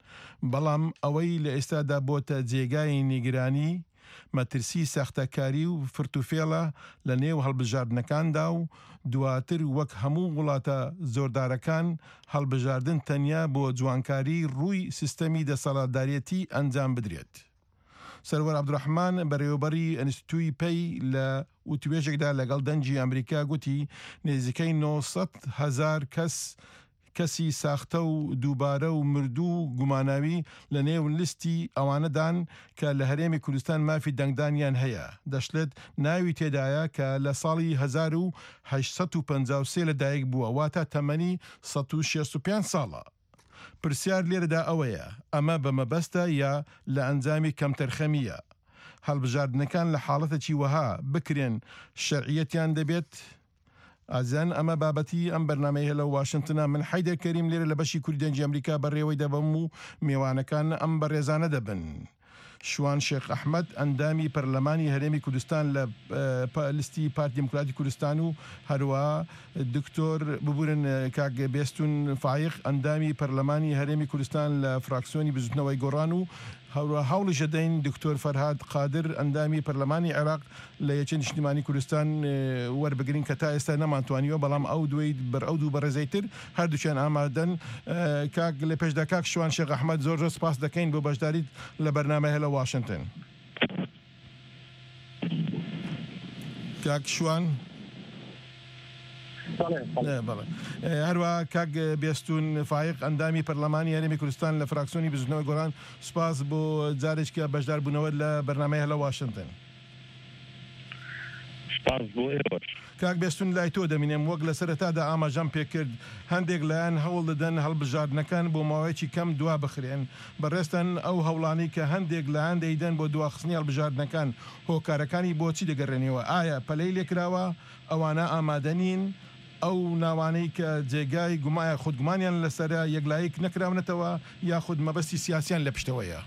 بەڵام ئەوەی لە ئێستادا بۆتە جێگای نیگرانی مەترسی سەختەکاری و فرتوفێڵە لە نێو هەڵبژاردنەکاندا و دواتر وەک هەموو وڵاتە زۆردارەکان هەڵبژاردن تەنیا بۆ جوانکاری ڕووی سیستەمی دەسەڵاتدارەتی ئەنجام بدرێت. سەروەر عەبدوڕەحمان بەڕێوەبەری ئەنستیتوی پەی لە وتوێژێکدا لەگەڵ دەنگی ئەمریکا گوتی نێزیکەی نۆ سەد هەزار کەس کەسی ساختە و دووبارە و مردوو گوماناوی لە نێو لیستی ئەوانەدان کە لە هەرێمی کوردستان مافی دەنگدانیان هەیە. دەشڵێت ناوی تێدایە کە لە ساڵی هەزار و هەشت و پەنجا و سێ لەدایک بووە، واتە تەمەنی سەد و شێست و پێنج ساڵە. پرسیار لێرەدا ئەوەیە ئەمە بەمەبەستە یا لە ئەنجامی کەمتەرخەمیە؟ هەڵبژاردنەکان لە حاڵەتێکی وەها بکرێن شەرعیەتیان دەبێت؟ ئازان ئەمە بابەتی ئەم بەرنامەی هەلە واشنگتنە. من حەیدەر کەریم لێرە لە بەشی کوردی دەنگی ئەمریکا بەڕێوەی دەبم و میوانەکان ئەم بەڕێزانە دەبن. شوان شێخ ئەحمەد ئەندامی پەرلەمانی هەرێمی کوردستان لە لیستی پارتی دیموکراتی کوردستان و هەروە دکتۆر ببورن کاک بێستون فایق ئەندامی پەرلەمانی هەرێمی کوردستان لە فراکسیۆنی بزوتنەوەی گۆڕان و هەروە هەوڵیشە دەین دکتۆر فەرهاد قادر ئەندامی پەرلەمانی عێراق لە یەکێن نیشتیمانی کوردستان وەربگرین کە تا ئێستا نەمانتوانیوە بەڵام ئەو دوێی بەر ئەو دوو بەڕێزەیتر هەردووچیان ئامادەن کاک لە پێشدا کاک شوان شێخ ئەحمەد زۆر زۆر سپاس دەکەین بۆ بەشداریت لە بەرنامەیە لە واشنگتن. کاک شوان هەروە کاک بێستون فایق ئەندامی پەرلەمانی هەرێمی کوردستان لە فراکسیۆنی بزنەوەی گۆڕان سوپاس بۆ جارێککە بەشدار بوونەوە لە بەرنامەیە لە واشنگتن. کاک بێستون لای تۆ دەمینێم وەک لە سەرەتادا ئاماژەم پێکرد هەندێک لایەن هەوڵ دەدەن هەڵبژاردنەکان بۆ ماوەیەکی کەم دوا بخرێن بەڕێستن ئەو هەوڵانی کە هەندێک لایەن دەیدەن بۆ دواخستنی هەڵبژاردنەکان هۆکارەکانی بۆچی دەگەڕێنەوە ئایا پەلەی لێکراوە ئەوانە ئامادەنین ئەو ناوانەی کە جێگای گومایە خودگومانیان لەسەرە یەکلایەک نەکراونەتەوە یاخود مەبەستی سیاسیان لە پشتەوەیە.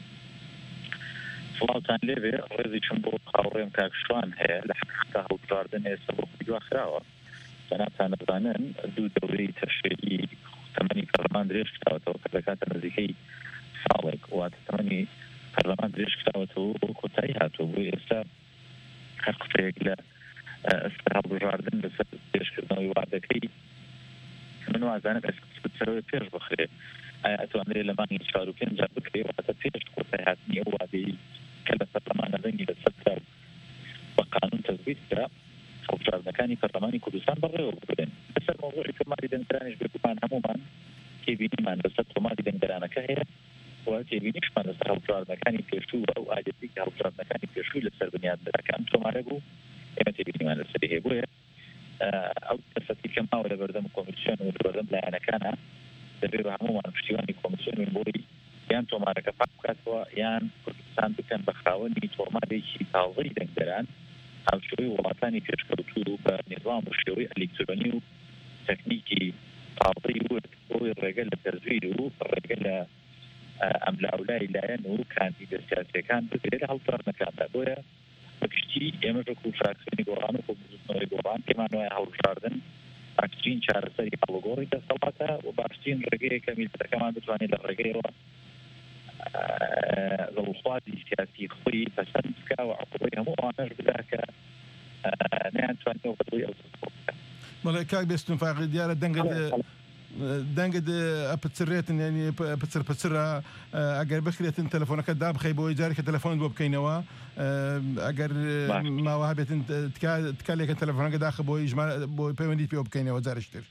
سڵاوتان لێبێ ڕێزی چم بۆ قاوڕێم کاکشوان هەیە لە حقیقەتە هەڵبژاردن ئێستا بۆ خودواخراوە جەنابتان دەزانن دوو دەورەی تەشریعی تەمەنی پەرلەمان درێژ کراوەتەوە کە دەکاتە نزیکەی ساڵێک واتە تەمەنی پەرلەمان درێژ کراوەتەوە بۆ کۆتایی هاتووە بۆ ئێستا هەر قسەیەک لە ئەستا هەڵبژاردن لەسەر درێژکردنەوەی وعدەکەی من وازانم ئەسکسەرەوەی پێش بخرێ ئایا ئەتوانرێت لە مانگی چوار و پێنج بکرێ واتە پێش کۆتایی هاتنی ئەو وعدەی کە لە پەرلەمانە دەنگی لەسەر بە قانون تەزوید کرا هەڵبژاردنەکانی پەرلەمانی کوردستان بەڕێوە ببرێن لەسەر مۆضوعی تۆماری دەنگدەرانیش بێگومان هەمومان تێبینیمان لەسەر تۆماری دەنگدەرانەکە هەیە و تێبینیشمان لەسەر هەڵبژاردنەکانی پێشوو ئەو ئاجەتی کە هەڵبژاردنەکانی پێشووی لەسەر بنیادنەرەکان تۆمارە بوو ئێمە تێبینیمان لەسەری هەیە بۆیە ئەو دەسەتی کە ماوە لە بەردەم کۆمیسیۆن و لە بەردەم لایەنەکانە دەبێت بە هەمومان پشتیوانی کۆمیسیۆن بۆی یان تۆمارەکە پاک بکاتەوە یان کوردستان بکەن بە خاوەنی تۆمارێکی تازەی دەنگدەران هەڵشێوەی وڵاتانی پێشکەوتوو بە نظام و شێوەی ئەلکترۆنی و تەکنیکی تازەی ورد بۆی ڕێگە لە تەزویر و ڕێگە لە ئەملاولای لایەن و کاندیدە سیاسیەکان بگرێت لە هەڵبژاردنەکاندا بۆیە بەگشتی ئێمە وەکو فراکسیۆنی گۆڕان و کۆمیسیۆنی گۆڕان پێمان وایە هەڵبژاردن باشترین چارەسەری هەڵوگۆڕی دەسەڵاتە و باشترین ڕێگەیە کە میلەتەکەمان بتوانێت لە ڕێگەیەوە دڵخوازی سیاسی خۆی پەسەند بکا و عقوبەی هەموو ئەوانەش بدا کە نەیانتوانێت بەدڵی ئەو بەڵێ کاک بێستون فاقی دیارە دەنگت دەنگت ئەپچڕێتن ینی پچر پچرە ئەگەر بخرێتن تەلەفۆنەکە دابخەی بۆی جارێکە تەلەفۆن بۆ بکەینەوە ئەگەر ماوە هەبێتن تکالێکە تەلەفۆنەکە داخە بۆی بۆی پەیوەندی پێوە بکەینەوە جارشتر.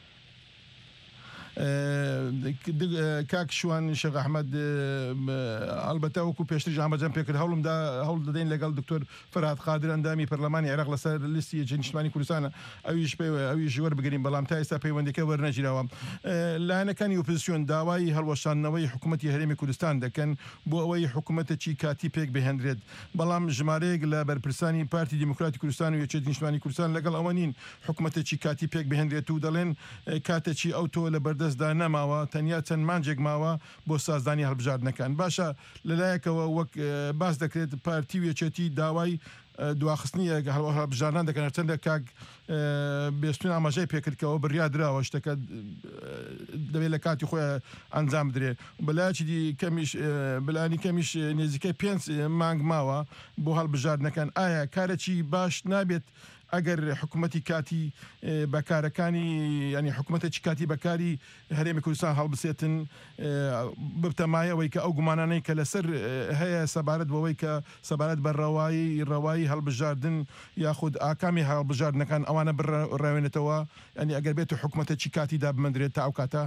کاک شوان شێخ ئەحمەد ئەلبەتە وەکو پێشتر ئاماژەم پێکرد هەوڵمدا هەوڵ دەدەین لەگەڵ دکتۆر فەرهاد قادر ئەندامی پەرلەمانی عێراق لەسەر لیستی یەکێتی نیشتیمانی کوردستانە ئەویش ئەویش وەربگرین بەڵام تا ئێستا پەیوەندیەکە وەرنەگیراوە. لایەنەکانی ئۆپۆزیسیۆن داوای هەڵوەشاندنەوەی حکوومەتی هەرێمی کوردستان دەکەن بۆ ئەوەی حکوومەتێکی کاتی پێک بهێنرێت بەڵام ژمارەیەک لە بەرپرسانی پارتی دیموکراتی کوردستان و یەکێتی نیشتیمانی کوردستان لەگەڵ ئەوە نین حکوومەتێکی کاتی پێک بهێنرێت و دەڵێن کاتێکی ئەو تۆ لە بەردەستدا نەماوە تەنیا چەند مانجێک ماوە بۆ سازدانی هەڵبژاردنەکان. باشە لەلایەکەوە وەک باس دەکرێت پارتی و یەکێتی داوای دواخستنی هەڵبژاردنان دەکەن چەندە کاک بێستون ئاماژەی پێکردکەوە بڕیادراوە شتەکە دەبێت لە کاتی خۆی ئەنجام بدرێت بەلایەکی کەمیش بەلانی کەمیش نێزیکەی پێنج مانگ ماوە بۆ هەڵبژاردنەکان ئایا کارێکی باش نابێت ئەگەر حکوومەتی کاتی بەکارەکانی ینی حکوومەتێکی کاتی بەکاری هەرێمی کوردستان هەڵبسێتن بتەمایەوەی کە ئەو گومانانەی کە لەسەر هەیە سەبارەت بەوەی کە سەبارەت بە ڕەوایی ڕەوایی هەڵبژاردن یاخود ئاکامی هەڵبژاردنەکان ئەوانە بڕاوێنێتەوە ینی ئەگەر بێت حکوومەتێکی کاتیدا بمەندرێت تا ئەو کاتە.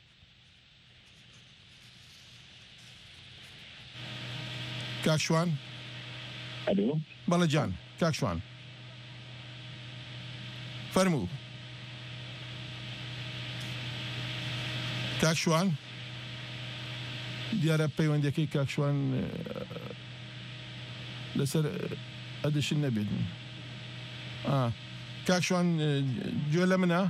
کاک شوان بەڵێ جان کاک شوان فەرموو. کاک شوان دیارە پەیوەندەکەی کاک شوان لەسەر ئەدەشن نەبێت. کاک شوان گوێ لە منە؟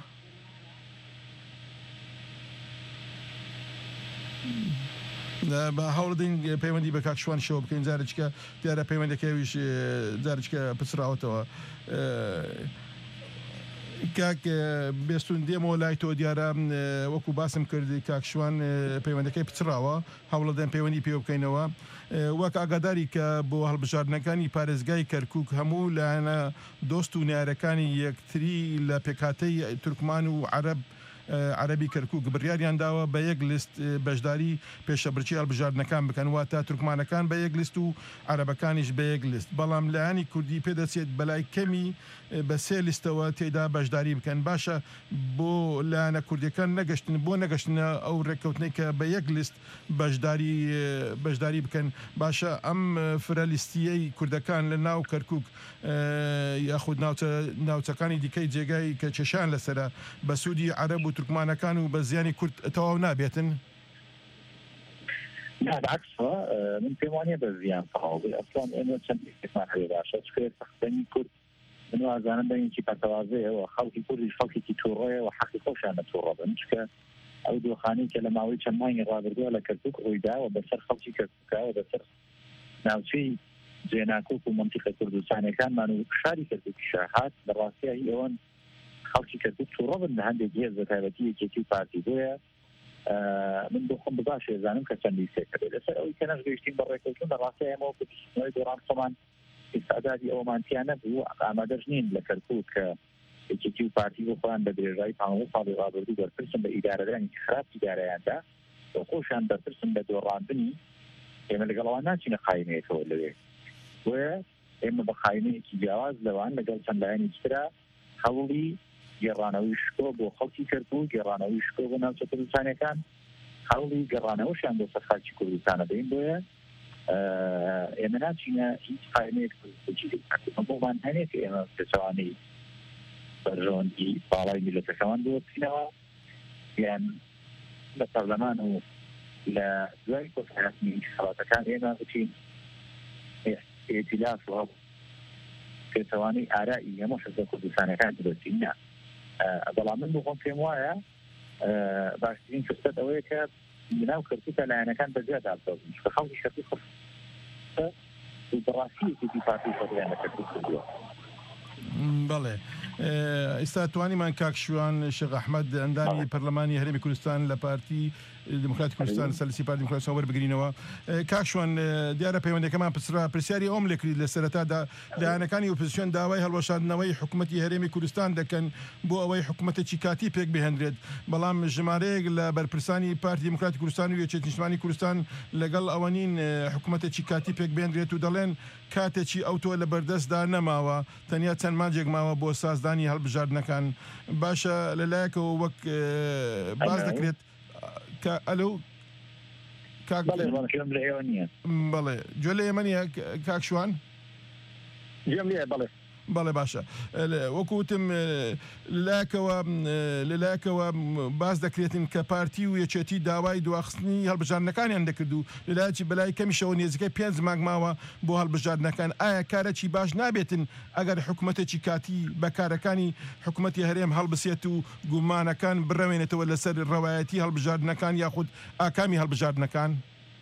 بە هەوڵدەین پەیوەندی بە کاک شوان شەوە بکەین جارێککە دیارە پەیوەندەکەویش جارێککە پچراوەتەوە. کاک بێستون دێمەوە لای تۆ دیارە وەکو باسم کردی کاکشوان پەیوەندەکەی پچراوە هەوڵەدەن پەیوەندی پێ بکەینەوە وەک ئاگاداری کە بۆ هەڵبژاردنەکانی پارێزگای کەرکووک هەموو لایەنە دۆست و نارەکانی یەکتری لە پێکهاتەی تورکمان و عەرەب عربی کەرکووک بڕیاریان داوە بە یەک لیست بەشداری پێشەبرچی هەڵبژاردنەکان بکەن واتە تورکمانەکان بە یەک لیست و عەرەبەکانیش بە یەک لیست بەڵام لایەنی کوردی پێدەچێت بەلای کەمی بە سێ لیستەوە تێدا بەشداری بکەن باشە بۆ لایەنە کوردیەکان نەگەشتن بۆ نەگەشتنە ئەو ڕێککەوتنەی کە بە یەک لیست بەشداری بەشداری بکەن باشە ئەم فرە لیستیەی کوردەکان لە ناو کەرکووک یاخود ناوچەکانی دیکەی جێگای کە چێشان لەسرە بە سوودی عەرەب و تورکمانەکان و بە زیانی کورد تەواو نابێتن؟ بالعکسەوە من پێم وانییە بە زیان تەواو ئەسڵان ئێمە چەندێکمان هەیە باشە چکە سەختەنی کورد من وازانم بەینکی پەتەوازەیەوە خەڵکی کوردیش خەڵکێکی تووڕۆیە و حەقی خۆشیان نەتووڕە بن چکە ئەو دۆخانەی کە لە ماوەی چەند مانگی ڕابردووە لە کەرکووک ڕوویداوە بەسەر خەڵکی کەرکووکەوە بەسەر ناوچەی جێناکۆک و مەنتیقە کوردستانەکانمان و شاری کەرکووکی شاهات لە ڕاستیە هی ئەوەن خەڵکی کەرکووک تووڕە بن لە هەندێک هێز بە تایبەتی یەکێتی و پارتی بۆیە من بۆ خۆم بباش ێزانم کە چەند لیستێکە بێت لەسەر ئەوەی کە نەشگەیشتین بە ڕێکەوتن لە ڕاستیە ئێمەوە پێشنەوەی دۆڕان خۆمان ئستعدادی ئەوەمانتیان نەبوو ئامادەش نین لە کەرکووک کە یەکێتی و پارتی بۆ خۆیان بە درێژایی پانزدە ساڵی ڕابردوو بەرپرسن بە ئیدارەدانی خراپ ئیدارەیاندا بۆ خۆشیان بەرپرسن بە دۆڕاندنی ئێمە لەگەڵەوان ناچینە قاینەیەکەوە لەوێ بۆیە ئێمە بە قاینەیەکی جیاواز لەوان لەگەڵ چەند لایەنی ترا هەوڵی گێڕانەوەی شکۆ بۆ خەڵکی کەرکووک گێڕانەوەی شکۆ بۆ ناوچە کوردستانەکان هەوڵی گەڕانەوەشیان بۆ سەر خەڵکی کوردستانە دەین بۆیە ئێمە ناچینە هیچ قاینەیەک بۆمان هەنێت کە ئێمە پێچەوانەی بەرژەوەندی باڵای میلەتەکەمان بۆ بچینەوە یان لە پەرلەمان و لە دوای کۆتایاتنی خەڵاتەکان ئێمە بچین ئێتیلاف و پێچەوانەی ئارایی هەموو شەزە کوردستانەکان بدۆچینە بەڵام من بۆ خۆم پێم وایە باشترین فرسەت ئەوەیە کە ناو کەرکووکە لایەنەکان بەجێدا بکەون کە خەڵکی کەرکووک بەڕاستیەکی پارتی خۆیان لە کەرکووک کردووە. بەڵێ ئێستا توانیمان کاکشوان شێخ ئەحمەد ئەندامی پەرلەمانی هەرێمی کوردستان لە پارتی دموکراتی کوردستان سەرسی پارتی دموکراسی وەربگرینەوە کاکشوان دیارە پەیوەندەکەمان پرسرا پرسیاری ئەوم لێکرد لە سەرەتادا لایەنەکانی ئۆپۆزیسیۆن داوای هەڵوەشاندنەوەی حکوومەتی هەرێمی کوردستان دەکەن بۆ ئەوەی حکوومەتێکی کاتی پێک بهێنرێت بەڵام ژمارەیەک لە بەرپرسانی پارتی دموکراتی کوردستان و یەکێتی نیشتمانی کوردستان لەگەڵ ئەوەنین حکوومەتێکی کاتی پێک بهێنرێت و دەڵێن کاتێکی ئەوتۆ لە بەردەستدا نەماوە تەنیا چەند مانجێک ماوە بۆ سازدانی هەڵبژاردنەکان باشە لەلایەکەوە وەک باز دەکرێت ئەلو بەڵێ گوێ لە ئێمە نیە کاکشوان بەڵێ باشە وەکوتم لەلایەکەوە لەلایەکەوە باز دەکرێتن کە پارتی و یەکێتی داوای دواخستنی هەڵبژاردنەکانیان دەکرد و لەلایەکی بەلای کەمیشەوە نێزەکەی پێنج مانگ ماوە بۆ هەڵبژاردنەکان ئایا کارێکی باش نابێتن ئەگەر حکوومەتێکی کاتی بەکارەکانی حکوومەتی هەرێم هەڵبسێت و گومانەکان بڕەوێنێتەوە لەسەر ڕەوایەتی هەڵبژاردنەکان یاخود ئاکامی هەڵبژاردنەکان؟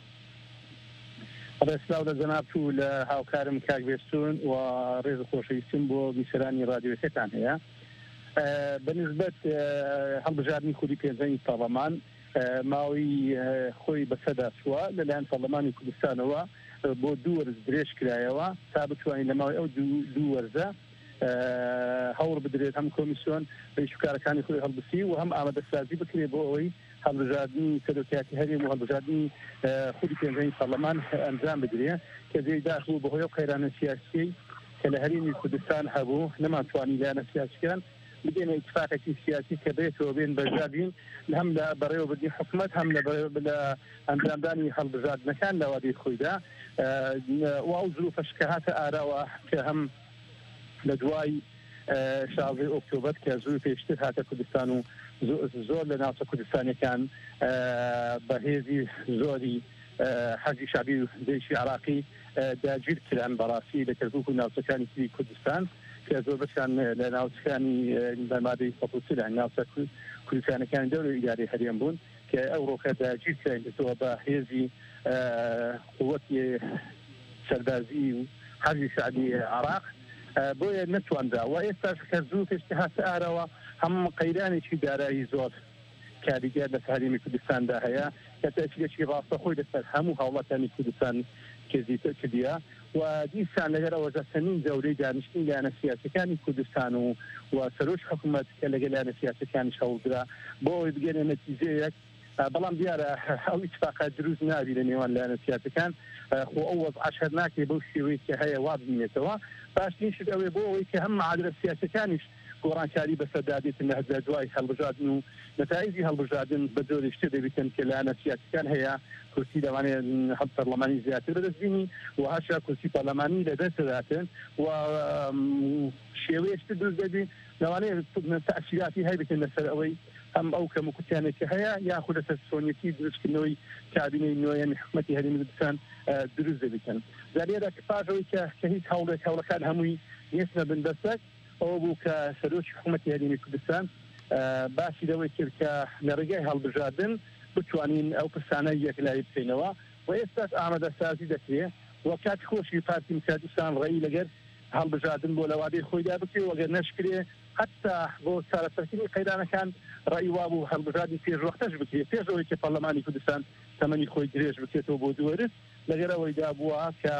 ڕێسلااو لە جەناب و لە هاوکارم کاک بێستون و ڕێز خۆشەویستم بۆ بیسەرانی رادیۆکەتان هەیە بەنسبەت هەڵبژاردننی کوردی پێنجەمی پەرلەمان ماوەی خۆی بەسەدا چووە لەلایەن پەرلەمانی کوردستانەوە بۆ دوو وەرز درێژ کرایەوە تا بتوانین لە ماوەی ئەو دوو وەرزە هەوڵ بدرێت هەم کۆمیسیۆن بەیشکارەکانی خۆی هەڵبسی و هەم ئامادەسازی بکرێت بۆ ئەوەی هەڵبژاردننی سەرۆکیاتی هەرێم و هەڵبژاردننی خودی پێنجەمی پەرلەمان ئەنجام بدرێت کە جێداش بوو بەهۆی ئەو قەیرانە سیاسی کە لە هەرێمی کوردستان هەبوو نەماتوانی لایەنە سیاسیەکان بدێنە ئیتفاقێکی سیاسی کە بێتەوە بێن بەژاردین هەم لە بەڕێوەبردنی حکوومەت هەم لە ئەنجامدانی هەڵبژاردنەکان لە وادەی خۆیدا و ئەو زروفەش کە هاتە ئاراوە کە هەم لە دوای شازدەی ئۆکتۆبەر کە زوو پێشتر هاتە کوردستان و زۆر لە ناوچە کوردستانیەکان بەهێزی زۆری حەزی شعبی و دەیشی عراقی داگیر کران بەڕاستی لە کەرکووک و ناوچەکانی تری کوردستان کە زۆر بەشیان لە ناوچەکانی بەمادەی سەپوترە ناوچە کوردستانەکانی دەوری ئیدارەی هەرێم بوون کە ئەو ڕۆکە داگیر کرایەوە بە هێزی قووەتی سەربازی و حەزی شعبی عراق بۆیە نتواندا و ئێستاش کە زوو پێشتی هاتە ئارەوە هەموو قەیرانێکی دارایی زۆر کاریگەر لە هەرێمی کوردستاندا هەیە کە تەشکیلێکی ڕاستەخۆی لەسەر هەموو هاوڵاتانی کوردستان کردیتە کردیە و دیسان لەگەر ئەوەزە سەمین دەورەی دانیشتنی لایەنە سیاسەکانی کوردستان و و سەرۆک حکوومەت کە لەگەل لایەنە سیاسەکانی هەوڵدرا بۆ ئەوەی بگەێنە نەتیجەیەک بەڵام دیارە ئەو ئیتفاقات دروست نابی لە نێوان لایەنە سیاسەکان خۆ ئەو وەزعەش هەر ناکرێت بەو شێوەیە کە هەیە وا ببینێتەوە باشترین شت ئەوەیە بۆ ئەوەی کە هەم معادلە سیاسەکانیش گۆڕانکاری بەسەردادێتن لە هەرجار دوای هەڵبژاردن و نەتایجی هەڵبژاردن بە جۆرێک شتە دەبێتن کە لایەنە سیاسەکان هەیە کورسی لەوانەیە هەڵ پەرلەمانی زیاتر بەدەستبینی و هەشا کورسی پەرلەمانی لەدەستداتن و شێوەیەشتر دروست دەبی لەوانەیە تەئسیراتی هەیبێتن لەسەر ئەوەی ئەم ئەو کەموکوتیانێکی هەیە یاخود لەسەر سۆنیەتی دروستکردنەوەی کابینەی نوێیان حکوومەتی هەرێمی کوردستان دروست دەبێتن زانیێرە پاشەوەی کە کە هیچ هەوڵێک هەوڵەکان هەمووی نیستنە بندەستێک ئەوە بوو کە سەرۆکی حکوومەتی هەرێمی کوردستان باسی لەوەی کرد کە لە ڕێگای هەڵبژاردن بتوانین ئەو پرسانە یەکلایی بکەینەوە و ئێستاش ئامادەسازی دەکرێت و کات خۆشی پارتی مکاتستان ڕێی لەگەر هەڵبژاردن بۆ لەوادەی خۆیدا بکرێ وەگەر نەشکرێ حتا بۆ چارەسەرکردنی قەیرانەکان ڕێی وا بوو هەڵبژاردنی پێشوەختەش بکرێت پێش ئەوەی کە پەرلەمانی کوردستان تەمەنی خۆی درێژ بکرێتەوە بۆ دووەرس لەگەر ئەوەیدا بووە کە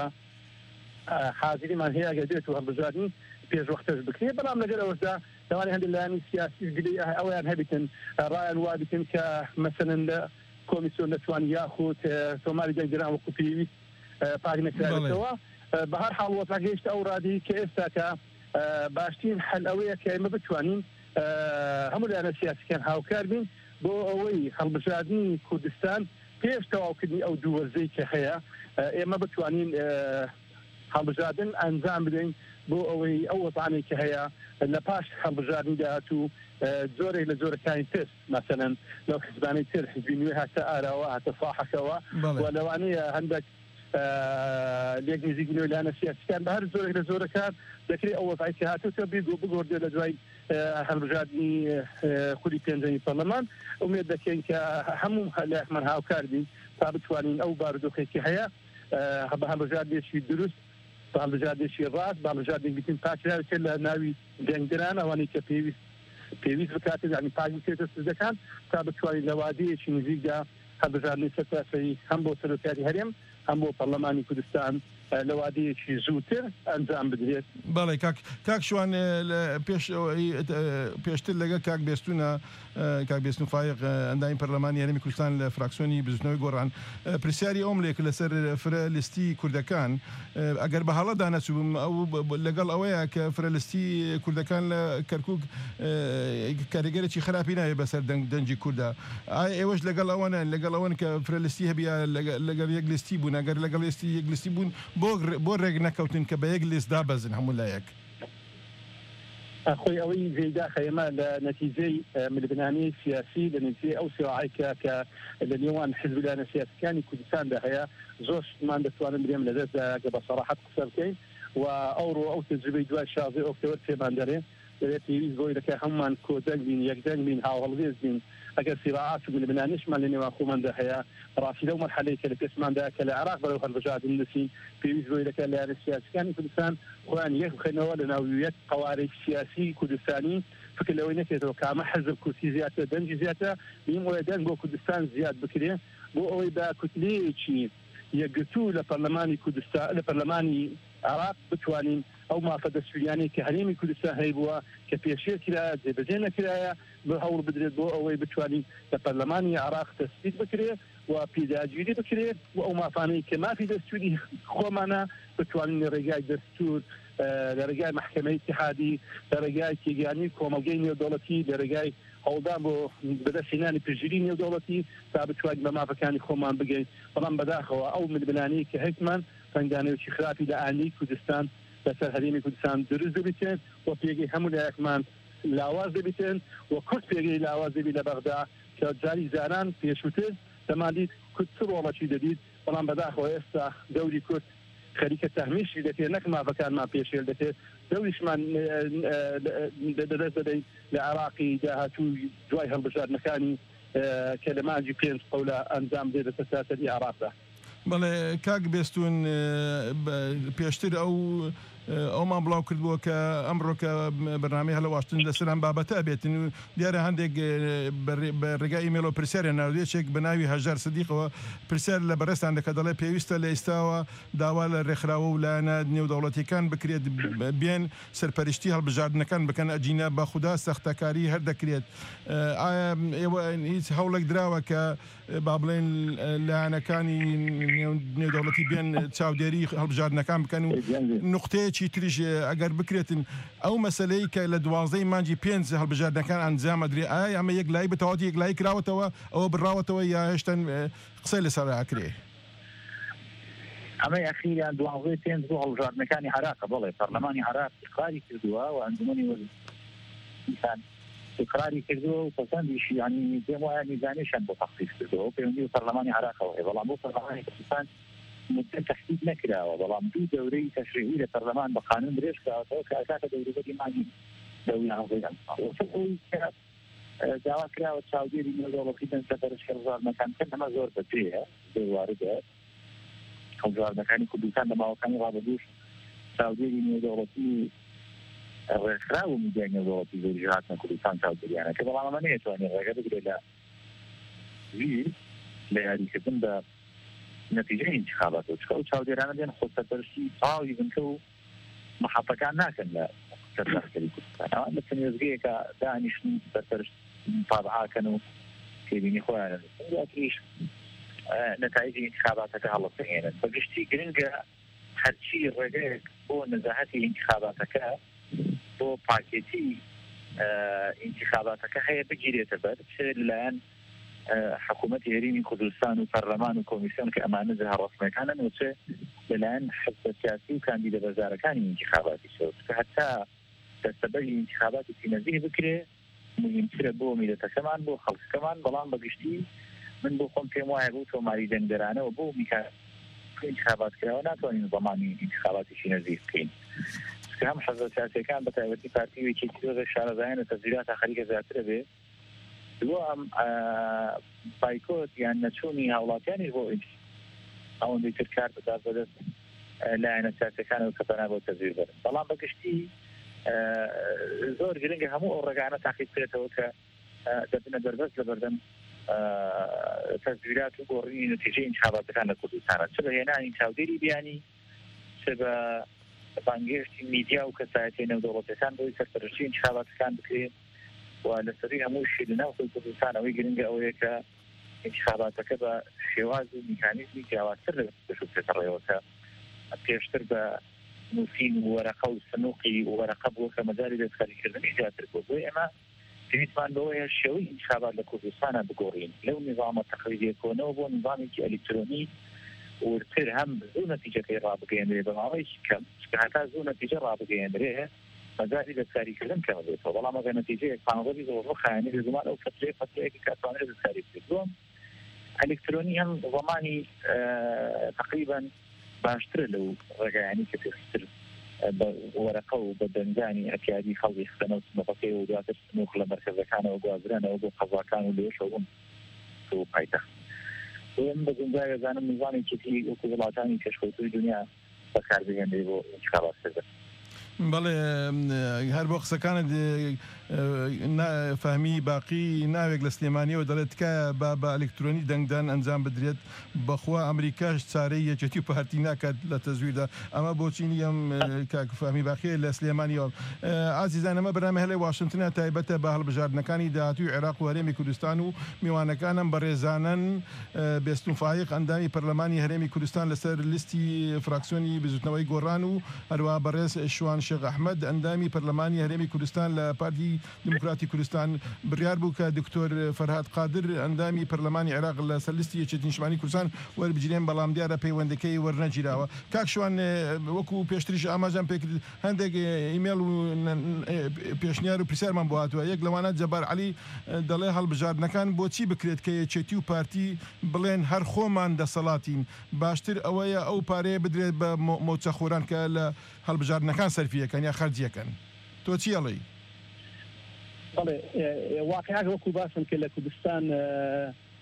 حاضریمان هەیە ئەگەر بێت و هەڵبژاردنی پێشوەختەش بکرێت بەڵام لەگەر ئەوەشدا لەوانەیە هەندێک لایەنی سیاسی ئەویان هەبێتن ڕایان وا بکەن کە مەسەلەن لە کۆمیسیۆن نەتوان یاخود تۆماری دەنگران وەکو پێویست پاک نەکرایەوە بە هەر حاڵ وەتاگەیشت ئەو ڕادی کە ئێستا کە باشترین حل ئەوەیە کە ئێمە بتوانین هەموو لایەنە سیاسیەکان هاوکار بین بۆ ئەوەی هەڵبژاردنی کوردستان پێش تەواوکردنی ئەو دوو وەرزەی کە هەیە ئێمە بتوانین هەڵبژاردن ئەنجام بدەین بۆ ئەوەی ئەو وەزانێک کە هەیە لە پاش هەڵبژاردننی داهاتوو زۆرێک لە زۆرەکانی تست مەسەلەن لەو حزبانەی تر حزبی نوێ هاتە ئاراوە هاتە ساحەکەوە و لەوانەیە هەندێک لێک نزیک نوێ لایەنە سیاسیەکان بە هەر زۆرێک لە زۆرەکان دەکرێت ئەو وەزعی کە هاتووتە بیگۆ بگۆڕدێ لە دوای هەڵبژاردننی خولی پێنجەمی پەرلەمان ئومێد دەکەین کە هەموو لایەکمان هاوکار بین تا بتوانین ئەو بارودۆخێکی هەیە بە هەڵبژاردنێکی دروست باڵبژاردێکی ڕاست باڵبژاردێک بتین پاکراوێت لە ناوی دەنگدران ئەوانەی کە پێویست پێویست بکاتێ یعنی پاک بکرێتە سزەکان تا بتوانین لە وادەیەکی نزیکدا هەڵبژاردنی سەرتاسەری هەم بۆ سەرۆکاری هەرێم هەم بۆ پەرلەمانی کوردستان لە وادەیەکی زووتر ئەنجام بدرێت. بەڵێ کاک کاک شوان پێش پێشتر لەگە کاک بێستونە کاک بێستن فایق ئەندامی پەرلەمانی هەرێمی کوردستان لە فراکسیۆنی بزنەوەی گۆڕان پرسیاری ئەوم لێک لەسەر فرە لیستی کوردەکان ئەگەر بە هەڵەدا نەچووم ئەو لەگەڵ ئەوەیە کە فرە لیستی کوردەکان لە کەرکووک کاریگەرێکی خراپی ناوێت بەسەر دەنجی کووردا ئایا ئێوەش لەگەڵ ئەوەنە لەگەڵ ئەوەن کە فرە لیستی هەبیا لەگەڵ یەک لیستی بوون ئەگەر لەگەڵ لیستی یەک لیستی بوون بۆ ڕێک نەکەوتن کە بە یەک لیست دابەزن هەموو لایەک خۆی ئەوەی زێدا خەیمە لە نەتیجەی ملبنانی سیاسی لە نتیجەی ئەو سێواعیکە کە لە نێوان حزب لایەنە سیاسیەکانی کوردستاندا هەیە زۆرمان دەتوانن برێم لەدەستدا کە بە سەراحەت قسە بکەین و ئەوڕۆ ئەو تەجربەی دوای شازدە ئۆکتۆبەر پێمان دەرێ دەبێت پێویست بۆی دەکە هەمومان کۆدەنگ بین یەکدەنگ بین هاوهەڵوێز بین ئەگەر سیراعات و ملبنانیشمان لە نێوان خۆماندا هەیە ڕاستی لەو مەرحەلەی کە لە پێشماندا کە لە عێراق بەرەو هەڵبژاردن دەچین پێویست بۆی دەکە لایەنە سیاسیەکانی کوردستان خۆیان یەک بخەنەوە لە ناو یەک قوارەی سیاسی کوردستانی فکر لەوەی نەکرێتەوە کە ئەمە حەزب کورسی زیاتر دەنجی زیاتر بیم وەیە دەنگ بۆ کوردستان زیاد بکرێ بۆ ئەوەی بە کوتلەیەکی یەکگرتوو لە پەرلەمانی کوردستان لە پەرلەمانی عێراق بتوانین ئەو مافە دەستوریانەی کە هەرێمی کوردستان هەیە بووە کە پێشێ کرایە جێبەجێ نەکرایە بە هەوڵ بدرێت بۆ ئەوەی بتوانین لە پەرلەمانی عێراق تەسبیت بکرێت و پیداگیری بکرێت و ئەو مافانەی کە مافی دەستوری خۆمانە بتوانین لە ڕێگای دەستور لە ڕێگای محکەمەی اتحادی لە ڕێگای تێگەیاندنی کۆمەلگەی نێودەوڵەتی لە ڕێگای هەوڵدان بۆ بەدەستهێنانی پشتگیری نێودەوڵەتی تا بتوانین بە مافەکانی خۆمان بگەین بەڵام بەداخەوە ئەو ملبنانەی کە هەیەکمان تەنگانەیەکی خراپی لە ئاینی کوردستان لەسەر هەرێمی کوردستان دروست دەبێتن و پێگەی هەموو لایەکمان لاواز دەبێتن و کورد پێگەی لاواز دەبێت لە بەغدا کە جاری زاران پێشووتر دەمادیت کورد چ ڕۆڵەکی دەدیت بەڵام بەداخەوە ئێستا دەوری کورد خەریکە تەهمیشی دەکرێت نەک مافەکانمان پێشێل دەکرێت دەوریشمان دەدەست دەدەین لە عێراقی داهاتوو دوای هەڵبژاردنەکانی کە لە مانجی پێنج قەولە ئەنجام دێت لە سەرتاسەری عێراقدا. بەڵێ کاک بێستون پێشتر ئەو ئەومان بڵاو کردبووە کە ئەمڕۆ کە بەرنامەی هەلە واشتن لەسەران بابەتە بێتن و دیارە هەندێک بە ڕێگای ئیمێلۆ پرسیارە ناودێچێک بە ناوی هەژار سدیقەوە پرسیار لە بەڕێستان دەکە دەڵێ پێویستە لە ئێستاوە داوا لە ڕێکخراوە و لایەنە نێودەوڵەتیەکان بکرێت بێن سەرپەرشتی هەڵبژاردنەکان بکەن ئەجینە بە خودا سەختەکاری هەر دەکرێت ئایا ئێوە هیچ هەوڵێک دراوە کە با بڵێن لایەنەکانی نێودەوڵەتی بێن چاودێری هەڵبژاردنەکان بکەن و نقطەیەکی تریش ئەگەر بکرێتن ئەو مەسلەی کە لە دوازدەی مانجی پێنج هەڵبژاردنەکان ئەنجام ئەدرێ ئایا ئەمە یەک لای بتەواتی یەک لای کراوەتەوە ئەوە بڕاوەتەوە یا هێشتا قسەی لەسەر ئاکرێ ئەمە ئەخیریان دوازدەی پێنج بۆ هەڵبژاردنەکانی عێراق بەڵێ پەرلەمانی عێراق اقراری کردووە و ئەنجومەنی وەزیران اقراری کردووە و پەسەندیشی ینی پێم وایە میزانیشان بۆ تەخفیف کردووە پەیوەندی و پەرلەمانی عێراقەوە هەیە بەڵام بۆ پەرلەمانی کوردستان مدة تحديد نكراوة بەڵام دوو دەورەی تەشریعی لە پەرلەمان بە قانون درێژ کراوەتەوە کە ئەکاتە دەوروبەری مانی دەوری هەڵگەی ئەمساڵ کە داوا کراوە چاودێری نێودەوڵەتی بن سەرپەرشتی هەڵبژاردنەکان کە ئەمە زۆر بەجێیە زۆر واردە هەڵبژاردنەکانی کوردستان لە ماوەکانی ڕابردووش چاودێری نێودەوڵەتی ڕێکخراو و میدیای نێودەوڵەتی زۆری هاتنە کوردستان چاودێریانە کە بەڵام ئەمە نەیەتوانێت ڕێگە بگرێت لە ویر لە یاریکردن بە نتیجه انتخابات و چکە چاودێرانە دێن خۆ سەرپەرشتی تاوی بنکە و محەفەکان ناکەن لە سەرپەرشتی کوردستان ئەوان لە چەندێزگەیەکە دانیشتن سەرپەرشت متابعاکەن و تێبینی خۆیانە یاکیش نەتایجی انتخاباتەکە هەڵەسەهێنن بەگشتی گرنگە هەرچی ڕێگەیەک بۆ نەزاهەتی انتخاباتەکە بۆ پاکێتی انتخاباتەکە هەیە بگیرێتە بەر چ لەلایەن حکوومەتی هەرێمی کوردستان و پەرلەمان و کۆمیسیۆن کە ئەمانە هەڕاستمەکانن و چ لەلایەن حزب سیاسی و کاندیدە بەزارەکانی انتخاباتی شەوت کە هەتا دەستەبەری انتخاباتی نەزیه بکرێ مهمترە بۆ میلەتەکەمان بۆ خەڵکەکەمان بەڵام بەگشتی من بۆ خۆم پێم وایە بۆ تۆماری دەنگدەرانەوە بۆ میکا انتخاباتکراوە ناتوانین زەمانی انتخاباتیشی نەزیه بکەین هەم حزب سیاسیەکان بە تایبەتی پارتیوێکی تر شارەزایەنە تەزیراتە خەریکە زیاترە بێ دوام بایکۆت یان نەچوونی هاوڵاتیانی بۆ ئەوەندەی تر کار بدات بەدەست لایەنە سیاسیەکانەوە کە بەنا بۆ تەزویر بەرن بەڵام بەگشتی زۆر گرنگە هەموو ئەو ڕێگانە تاقیب بکرێتەوە کە دەبنە دەربەست لە بەردەم تەزویرات و گۆڕینی نەتیجەی انتخاباتەکان لە کوردستانە چ بە هێنانی چاودێری بیانی چ بە بانگێشتی میدیا و کەسایەتی نێودەوڵەتیەکان بۆی سەرپەرشتی انتخاباتەکان بکرێت و لەسەری هەمووشی لەناو خۆی کوردستانەوەی گرنگە ئەوەیە کە انتخاباتەکە بە شێواز و میکانیزمی جیاوازتر لە بێتە ڕێەوە کە پێشتر بە نووسین و وەرەقە و سنووقی و وەرەقە بووە کە مەجاری دەستکاریکردنی زیاتر بوو بۆی ئێمە پێویستمان بەوەیە شێوەی انتخابات لە کوردستانە بگۆڕین لەو نظامە تەقلیدیەکۆنەوە بۆ نظامێکی ئەلکترۆنی ورتر هەم زوو نەتیجەکەی ڕابگەیەندرێ بەماوەی کەم کە هەتا زوو نەتیجە ڕابگەیەندرێ مەجاری دەستکاریکردن کەم بێتەوە بەڵام ئەگەر نەتیجەیەک پانزەی زۆر خایەنی لە زمان ئەو فترەیە فترەیەکی کاتوانێت دەستکاری بکردووە ئەلکترۆنی هەم زمانی تقریبا باشترە لەو ڕێگایانی کە پێشتر وەرەقە و بە دەنگانی ئەتیادی خەڵکی خستنە و سنووقەکەی و دواتر سنووق لە مەرکەزەکانەوە گوازرانەوە بۆ قەزاکان و لێشەوە بۆ پایتەخت من بە گونجای دەزانم نظامێکی تری وەکو وڵاتانی پێشکەوتووی دنیا بەکاربهێنرێ بۆ انتخاباتکردن بەڵێ هەر بۆ قسەکانت فەهمی باقی ناوێک لە سلێمانیەوە دەڵێت تکایە بە ئەلکترۆنی دەنگدان ئەنجام بدرێت بەخوا ئەمریکاش چارەی یەکێتی و پارتی ناکات لە تەزویردا ئەمە بۆچی نیەم فەهمی باقی لە سلێمانیەوە ئازیزان ئەمە بەرنامە هەلێ واشنگتنە تایبەتە بە هەڵبژاردنەکانی داهاتووی عێراق و هەرێمی کوردستان و میوانەکانم بەڕێزانن بێستون فایق ئەندامی پەرلەمانی هەرێمی کوردستان لەسەر لیستی فراکسیۆنی بزوتنەوەی گۆڕان و هەروە بەڕێز شوان شێخ ئەحمەد ئەندامی پەرلەمانی هەرێمی کوردستان لە پارتی دموکراتی کوردستان بڕیار بوو کە دکتۆر فەرهاد قادر ئەندامی پەرلەمانی عێراق لە سەرلیستی یەکێتی نیشتمانی کوردستان وەربگیرێن بەڵام دیارە پەیوەندەکەی وەرنەگیراوە کاک شوان وەکو پێشتریش ئاماژەم پێکرد هەندێک ئیمێل و پێشنیار و پرسیارمان بۆ هاتووە یەک لەوانە جەبار عەلی دەڵێ هەڵبژاردنەکان بۆچی بکرێت کە یەکێتی و پارتی بڵێن هەر خۆمان دەسەڵاتین باشتر ئەوەیە ئەو پارەیە بدرێت بە مۆچەخۆران کە لە هەڵبژاردنەکان سەرفیەکەن یا خەرجیەکەن تۆ چی ئەڵێی؟ بەڵێ واقعیات وەکو باسم کە لە کوردستان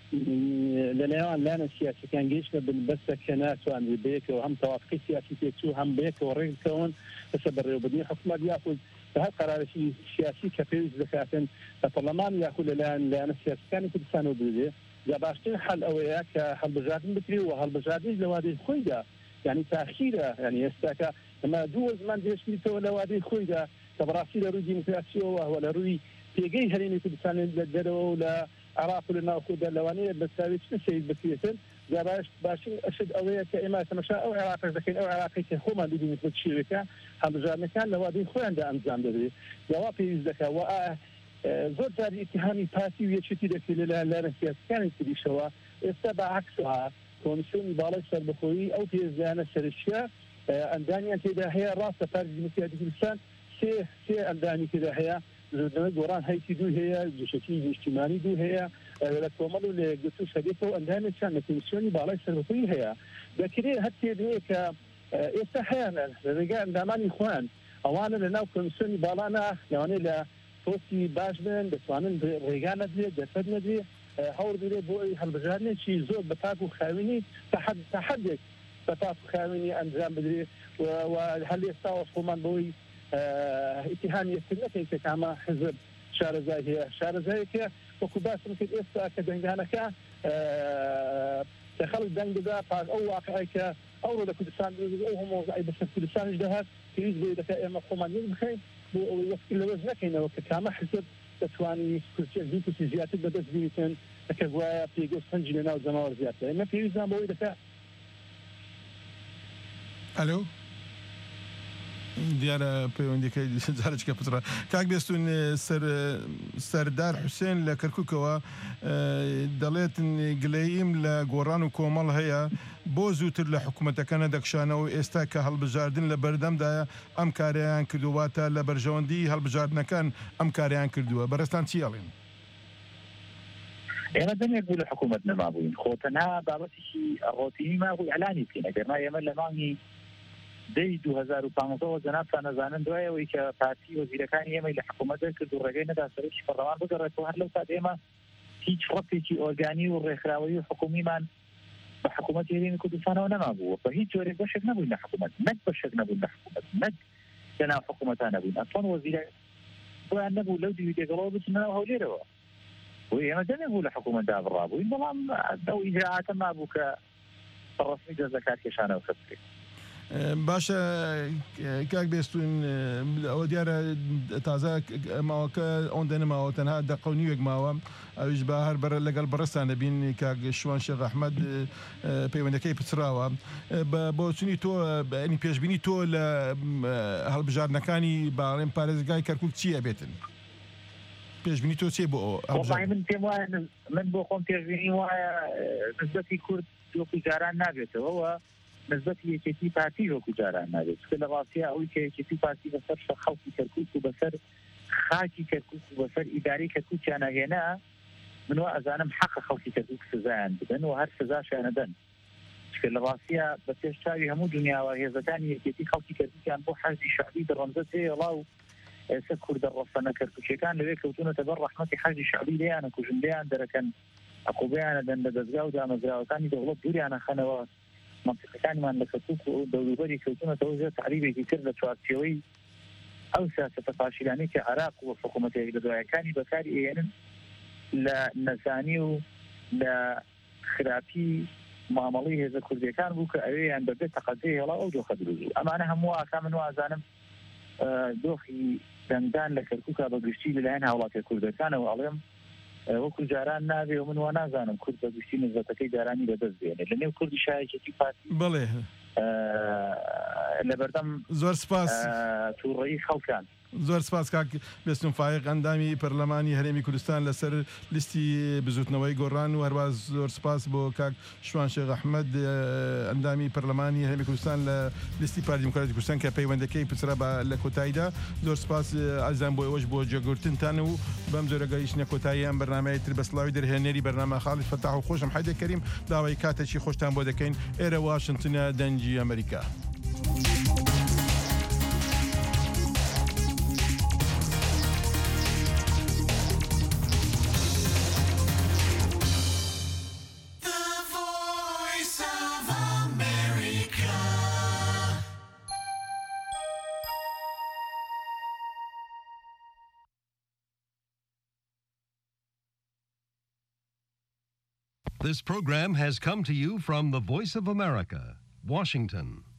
لەلایەن لایەنە سیاسیەکان گەیشتە بن بەسە کە ناتوان بەیەکەوە هەم تەواقعی سیاسی پێچوو هەم بەیەکەوە ڕێگرکەون بەسەر بەڕێوەبردننی حکوومەت یاخود بە هەر قەرارەشی سیاسی کە پێویست دەکاتن لە پەرلەمان یاخود لەلایەن لایەنە سیاسەکانی کوردستانەوە بدرێت یا باشترین حل ئەوەیە کە هەڵبژاردن بکرێت و هەڵبژاردنیش لە وادەی خۆیدا یعنی تاخیرە یعنی ئێستاکە ئەمە دوو زمان دێشتیتەوە لە وادەی خۆیدا کە بەڕاستی لە ڕووی دیموکراسیەوە وە لە ڕووی پێگەی هەرێمی کوردستان لە دەرەوە و لە عراق و لە ناوخۆدا لەوانەیە بەساوی چ سەید بکرێتن جا باش باشترین ئەشد ئەوەیە کە ئێمە تەماشا ئەو عێراقەش دەکەین ئەو عێراقی کە خۆمان ببینیت بە شێوەیەکە هەڵبژاردنەکان لە وادەی خۆیاندا ئەنجام دەدرێت جاوا پێویست دەکات و زۆر جاری ئیتیهامی پارتی و یەکێتی دەکرێت لەلایەن لایەنە سیاسیەکانی تریشەوە ئێستا بەعەکسەوە کۆمیسیۆنی باڵای سەربەخۆیی ئەو پێزیانە سەرچیە ئەندانیان تێدا هەیە ڕاستە پارتی دیموکراتی کوردستان سێ سێ ئەندانی تێدا هەیە زۆرنەوەی گۆڕان هەیتی دوو هەیە گوشەکی نیشتیمانی دوو هەیە لە کۆمەڵ و لە گوتو شەریکەوە ئەندامێکیان لە کۆمیسیۆنی باڵای سەربەخۆیی هەیە دەکرێت هەر تێدوێت کە ئێستا هەیەنە لە ڕێگای ئەندامانی خۆیان ئەوانە لە ناو کۆمیسیۆنی باڵانە لەوانەیە لە پۆستی باش بن دەتوانن ڕێگا نەدرێت دەسەر نەدرێت هەوڵ درێت بۆ ئەوی هەڵبژاردنێکی زۆر بە تاک و خاوینی تا حەدێک بە تاک و خاوینی ئەنجام بدرێت و هەل ئێستاوە خۆمان بەوەی ئیتیهامی یەکتر نەکەین کە کامە حزب شارەزای هەیە شارەزایەکە وەکو باسم کرد ئێستا کە دەنگدانەکە کە خەڵک دەنگ بدا پاش ئەو واقعی کە ئەوڕۆ لە کوردستان ئەو هەموو بەسەر کوردستانیش دەهات پێویست بێ دەکات ئێمە خۆمان یەک بخەین بۆ ئەوەی وەختی لەوەش نەکەینەوە کە کامە حزب دەتوانی کورسێک کورسی زیاتر بەدەست بێتن کە گوایە پێگەست سەنجی لە ناو جەماوەر زیاتر ئێمە پێویستمان بەوەی دەکات ئەلۆ دیارە پەیوەندیەکەی جارێکە پترە کاک بێستون سەردار حوسێن لە کەرکووکەوە دەڵێتن گلەییم لە گۆڕان و کۆمەڵ هەیە بۆ زووتر لە حکوومەتەکە نەدەکشانەوە ئێستا کە هەڵبژاردن لە بەردەمدایە ئەم کاریان کردوواتە لە بەرژەوەندی هەڵبژاردنەکان ئەم کاریان کردووە بەرەستان چی ئەڵێن ئێمە دەمێک بوو لە حکوومەت نەمابووین خۆتەنها بابەتێکی ڕۆتینی مابووی ئەلانی بکەین ئەگەرما ئێمە لە مانگی دەی دو هەزار و پانزەوە جەنابتان نەزانن دوایەوەی کە پارتی وەزیرەکانی ئێمەی لە حکوومەت کرد و ڕێگەی نەدا سەرۆکی پەرلەمان بگەڕێتەوە هەر لەو کات ئێمە هیچ ڕەتێکی ئۆرگانی و ڕێکخراوەی و حکومیمان بە حکوومەتی هەرێمی کوردستانەوە نەمابووە بە هیچ جۆرێک بەشێک نەبووین لە حکوومەت نەک بەشێک نەبوون لە حکوومەت نەک لەناو حکوومەتان نەبووین ئەسڵەن وەزیرە بۆیان نەبوو لەو دیوی دێگەڵەوە بچنەوە هەولێرەوە و ئێمە دەمێک بوو لە حکوومەتدا بڕابووین بەڵام ئەو ئیجراعاتە مابوو کە بەڕەسمی دەست لە کار کێشانەوە بکرێت باشە کاک بێستون ئەوە دیارە تازە ماوەکە ئەوەن دەنەماوە تەنها دەقەونیوێک ماوە ئەویش بە هەر بەرە لەگەڵ بەڕستان دەبین کاک شوان شێخ ئەحمەد پەیوەندەکەی پچراوە بۆ چونی تۆ ئەنی پێشبینی تۆ لە هەڵبژاردنەکانی باڵێن پارێزگای کەرکووک چیە بێتن پێشبینی تۆ چێ بۆ من پێم وایە من بۆ خۆم پێشبینی وایە نسبەتی کورد وەکو جاران نابێتەوە نسبەتی یەکێتی پارتی وەکو جاران نابێت کە لە ڕاستیە ئەوەی کە یەکێتی پارتی بەسەر خەڵکی کەرکووک و بەسەر خاکی کەرکووک و بەسەر ئیداری کەرکووکیان ئەهێنا من وا ئەزانم حەقە خەڵکی کەرکووک سزایان بدەن و هەر سزاشیان نەدەن کە لە ڕاستیە بە پێشچاوی هەموو دنیاوە هێزەکانی یەکێتی خەڵکی کەرکووکیان بۆ حەزی شەعبی دەڕەمزە تێڵا و ئێستا کوردە ڕەسەنە کەرکووکیەکان لەوێ کەوتونەتە بەر ڕەحمەتی حەزی شەعبی لێیانە کوژن لێیان دەرەکەن عقوبەیانە دەن لە دەستگا و دامەزراوەکانی دەوڵەت دووریانە خەنەوە منطقەکانمان لە کەرکووک و دەوروبەری کەوتونەتەوە زیاد تعریبێکی کرد لە چوارچێوەی ئەو سیاسەتە پاشیلانەی کە عێراق و حکوومەتێک لە دوایەکانی بەکاری ئێنن لە نەزانی و لە خراپی مامەڵی هێزە کوردیەکان بوو کە ئەوەیان بەبێت تەقەزەی هێڵا ئەو دۆخە دروست ئەمانە هەموو ئاکا من وازانم دۆخی دەنگدان لە کەرکووکە بەگشتی لەلایەن هاوڵاتیە کوردەکانەوە ئەڵێم وەکو جاران نابێ و من وا نازانم کورد بەگشتی نزبەتەکەی جارانی بەدەست بێنێت لە نێو کوردی شایەتی پارتی بڵێ لە بەردەم زۆر سپاس تووڕەیی خەڵکان زۆر سپاس کاک بێستون فایق ئەندامی پەرلەمانی هەرێمی کوردستان لەسەر لیستی بزوتنەوەی گۆڕان و هەروە زۆر سپاس بۆ کاک شوان شێخ ئەحمەد ئەندامی پەرلەمانی هەرێمی کوردستان لە لیستی پارتی دیموکراتی کوردستان کە پەیوەندەکەی پچرا لە کۆتاییدا زۆر سپاس ئازان بۆ ئەوەش بۆ جێگورتنتان و بەم جۆرەگەیشتنە کۆتایی ئەم بەرنامەیە تر بە سڵاوی دەرهێنەری بەرنامە خاڵی فەتاح و خۆشم حەیدەر کەریم داوای کاتێکی خۆشتان بۆ دەکەین ئێرە واشنگتنە دەنگی ئەمریکا. This program has come to you from the Voice of America, Washington.